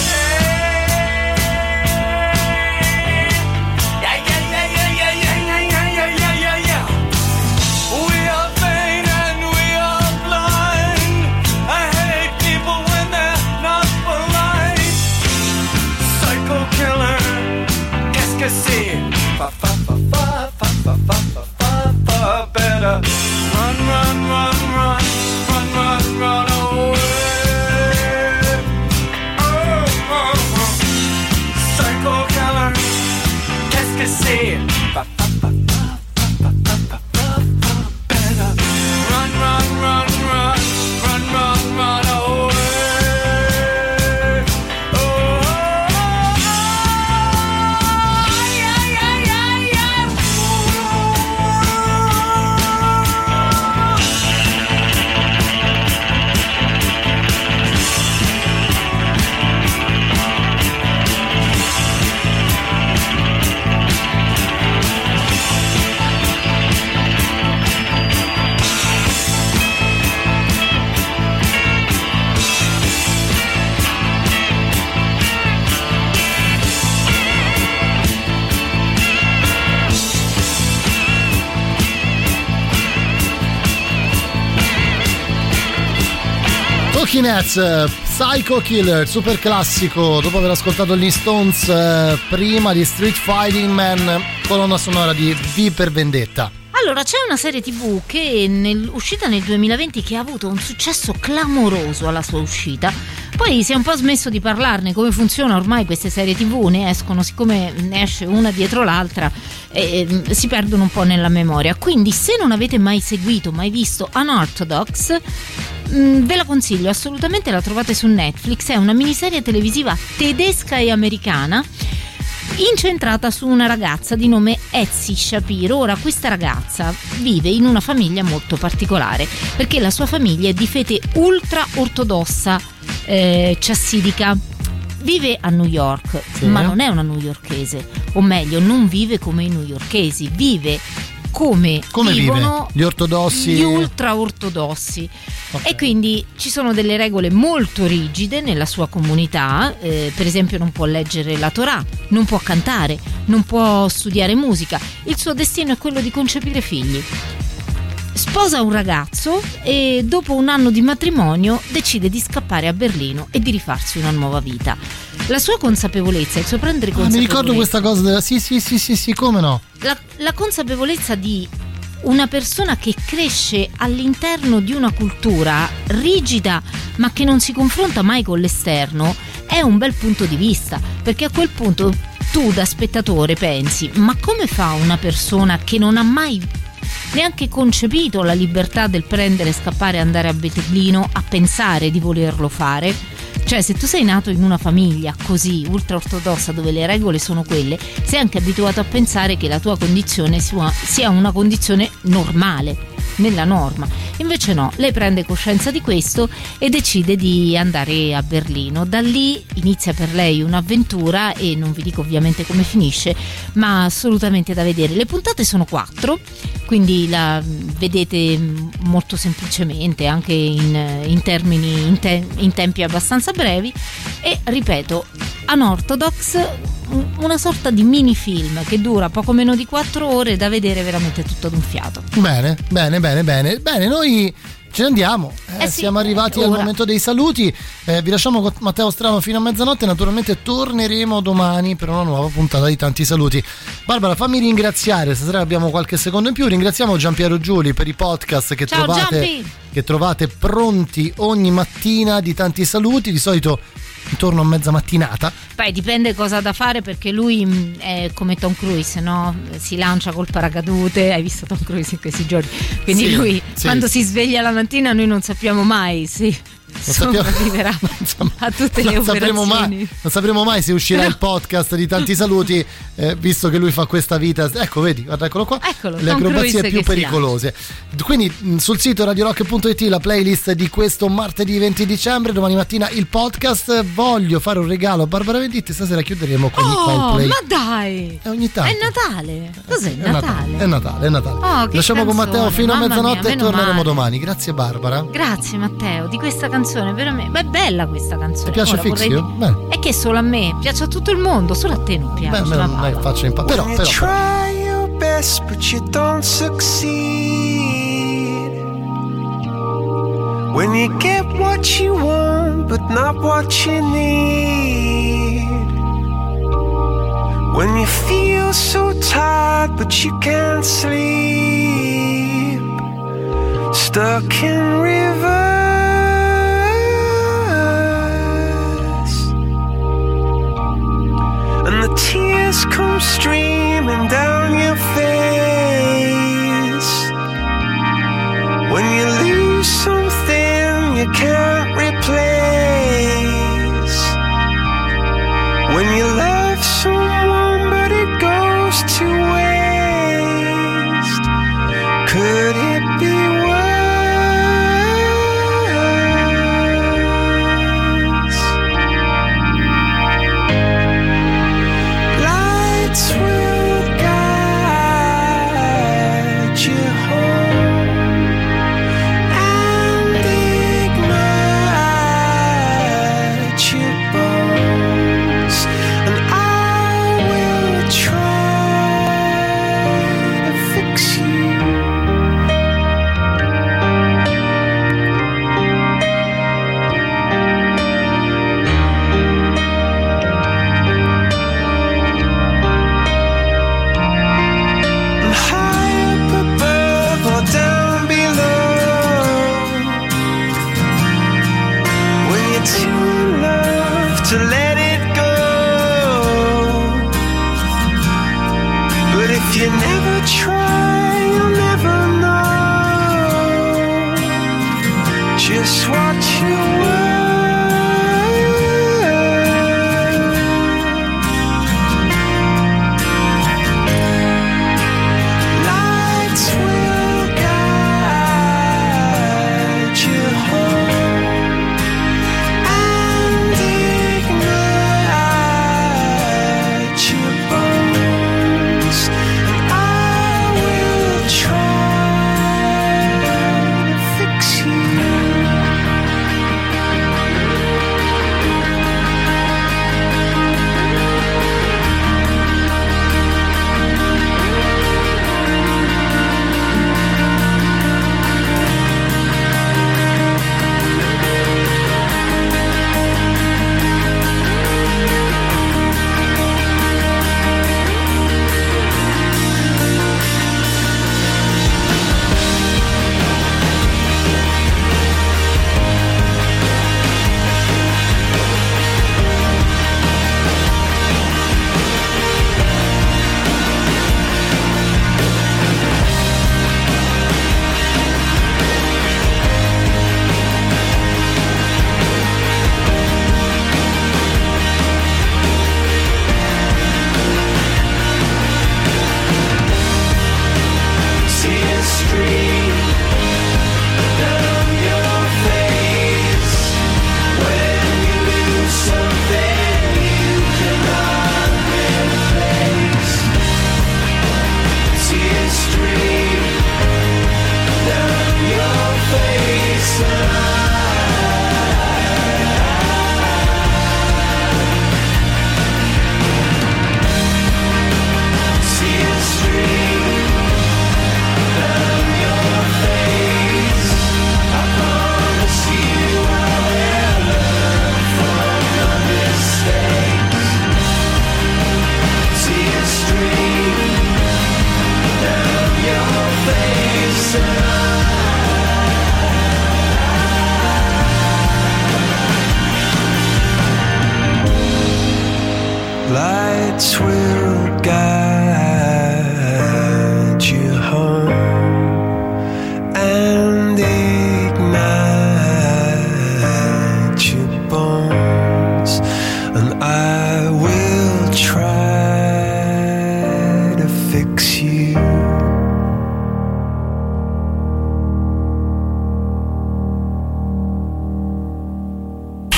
Speaker 10: Yeah, yeah, yeah, yeah, yeah, yeah, yeah, yeah, yeah, yeah, yeah. We are vain and we are blind. I hate people when they're not polite. Psycho killer, qu'est-ce que c'est? Fa fa fa fa fa fa fa fa fa fa. Better run, run, run, run, run, run, run away. Oh, oh, oh. Psycho killer, qu'est-ce que c'est? Fa fa fa fa fa fa fa fa fa. Better run, run, run, run, run, run, run away. Oh, oh, oh. Yeah, yeah, yeah, yeah.
Speaker 3: Talking Heads, Psycho Killer, super classico, dopo aver ascoltato gli Stones eh, prima di Street Fighting Man, colonna sonora di V per Vendetta.
Speaker 13: Allora, c'è una serie tivù che nel, uscita nel duemilaventi che ha avuto un successo clamoroso alla sua uscita. Poi si è un po' smesso di parlarne, come funziona ormai queste serie tivù, ne escono, siccome ne esce una dietro l'altra, eh, si perdono un po' nella memoria. Quindi se non avete mai seguito, mai visto Unorthodox, mh, ve la consiglio assolutamente, la trovate su Netflix, è una miniserie televisiva tedesca e americana incentrata su una ragazza di nome Etsy Shapiro. Ora, questa ragazza vive in una famiglia molto particolare perché la sua famiglia è di fede ultra ortodossa eh, chassidica. Vive a New York,
Speaker 3: Sì.
Speaker 13: ma non è una newyorkese, o meglio, non vive come i newyorkesi, vive come,
Speaker 3: Come
Speaker 13: vivono
Speaker 3: vive? Gli ortodossi?
Speaker 13: gli ultra ortodossi. Okay. E quindi ci sono delle regole molto rigide nella sua comunità, eh, per esempio non può leggere la Torah, non può cantare, non può studiare musica, il suo destino è quello di concepire figli. Sposa un ragazzo e dopo un anno di matrimonio decide di scappare a Berlino e di rifarsi una nuova vita. La sua consapevolezza, il suo prendere
Speaker 3: Ah,
Speaker 13: consapevolezza.
Speaker 3: mi ricordo questa cosa della... Sì, sì, sì, sì, sì, come no?
Speaker 13: La, la consapevolezza di una persona che cresce all'interno di una cultura rigida ma che non si confronta mai con l'esterno è un bel punto di vista, perché a quel punto tu da spettatore pensi: ma come fa una persona che non ha mai neanche concepito la libertà del prendere, scappare e andare a Berlino a pensare di volerlo fare? Cioè, se tu sei nato in una famiglia così ultra ortodossa dove le regole sono quelle, sei anche abituato a pensare che la tua condizione sia una condizione normale, nella norma. Invece no, lei prende coscienza di questo e decide di andare a Berlino. Da lì inizia per lei un'avventura e non vi dico ovviamente come finisce, ma assolutamente da vedere. Le puntate sono quattro, quindi la vedete molto semplicemente, anche in, in termini in, te, in tempi abbastanza brevi, e ripeto, Unorthodox, una sorta di mini film che dura poco meno di quattro ore, da vedere veramente tutto d'un fiato.
Speaker 3: Bene, bene, bene, bene. Bene, noi ce ne andiamo. Eh,
Speaker 13: Eh sì,
Speaker 3: siamo arrivati
Speaker 13: ora.
Speaker 3: al momento dei saluti. Eh, vi lasciamo con Matteo Strano fino a mezzanotte. Naturalmente torneremo domani per una nuova puntata di Tanti Saluti. Barbara, fammi ringraziare. Stasera abbiamo qualche secondo in più. Ringraziamo Giampiero Giuli per i podcast che
Speaker 13: Ciao,
Speaker 3: trovate
Speaker 13: Giampi!
Speaker 3: che trovate pronti ogni mattina di Tanti Saluti. Di solito intorno a mezza mattinata.
Speaker 13: Poi dipende cosa da fare, perché lui mh, è come Tom Cruise, no? Si lancia col paracadute. Hai visto Tom Cruise in questi giorni? Quindi
Speaker 3: Sì,
Speaker 13: lui
Speaker 3: sì.
Speaker 13: quando si sveglia la mattina noi non sappiamo mai se sopravviverà a tutte le
Speaker 3: non sapremo,
Speaker 13: operazioni.
Speaker 3: mai, non sapremo mai se uscirà
Speaker 13: No.
Speaker 3: il podcast di Tanti Saluti, eh, visto che lui fa questa vita. Ecco, vedi, guarda, eccolo qua.
Speaker 13: Eccolo,
Speaker 3: le
Speaker 13: Tom
Speaker 3: acrobazie
Speaker 13: Cruise
Speaker 3: più
Speaker 13: che si
Speaker 3: pericolose. Quindi mh, sul sito radiorock punto it la playlist di questo martedì venti dicembre, domani mattina il podcast. Voglio fare un regalo a Barbara Venditti, stasera chiuderemo con i
Speaker 13: Oh,
Speaker 3: Coldplay.
Speaker 13: ma dai!
Speaker 3: Eh, ogni tanto.
Speaker 13: È Natale! Cos'è
Speaker 3: È
Speaker 13: Natale?
Speaker 3: È Natale, è Natale.
Speaker 13: Oh, che
Speaker 3: Lasciamo con
Speaker 13: canzone,
Speaker 3: Matteo fino a
Speaker 13: mamma
Speaker 3: mezzanotte
Speaker 13: mia,
Speaker 3: e
Speaker 13: meno
Speaker 3: torneremo
Speaker 13: male.
Speaker 3: domani. Grazie Barbara.
Speaker 13: Grazie Matteo di questa canzone, veramente. Ma è bella questa canzone.
Speaker 3: Ti piace
Speaker 13: Ora
Speaker 3: Fixio?
Speaker 13: vorrei-
Speaker 3: Beh.
Speaker 13: È che solo a me, piace a tutto il mondo, solo a te non piace.
Speaker 3: Beh, a me
Speaker 13: ma
Speaker 3: non è
Speaker 13: va.
Speaker 3: che faccio impa- però,
Speaker 16: When
Speaker 3: però,
Speaker 16: you
Speaker 3: però.
Speaker 16: try your best but you don't succeed. When you get what you want but not what you need. When you feel so tired but you can't sleep. Stuck in reverse. And the tears come streaming down your face. When you lose something you can't replace. When you love someone but it goes to waste. Could it be worse? Lights will guide you home and ignite your bones, and I will try to fix you. And high up above or down below, when you're too in love to let it go. But if you never try, you'll never know just what you were. Lights will guide you home and ignite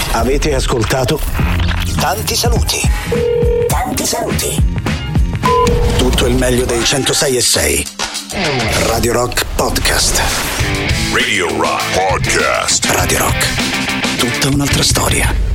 Speaker 1: Avete ascoltato Tanti saluti. Tanti saluti. Tutto il meglio dei centosei e sei. Radio Rock Podcast.
Speaker 2: Radio Rock Podcast.
Speaker 1: Radio Rock. Tutta un'altra storia.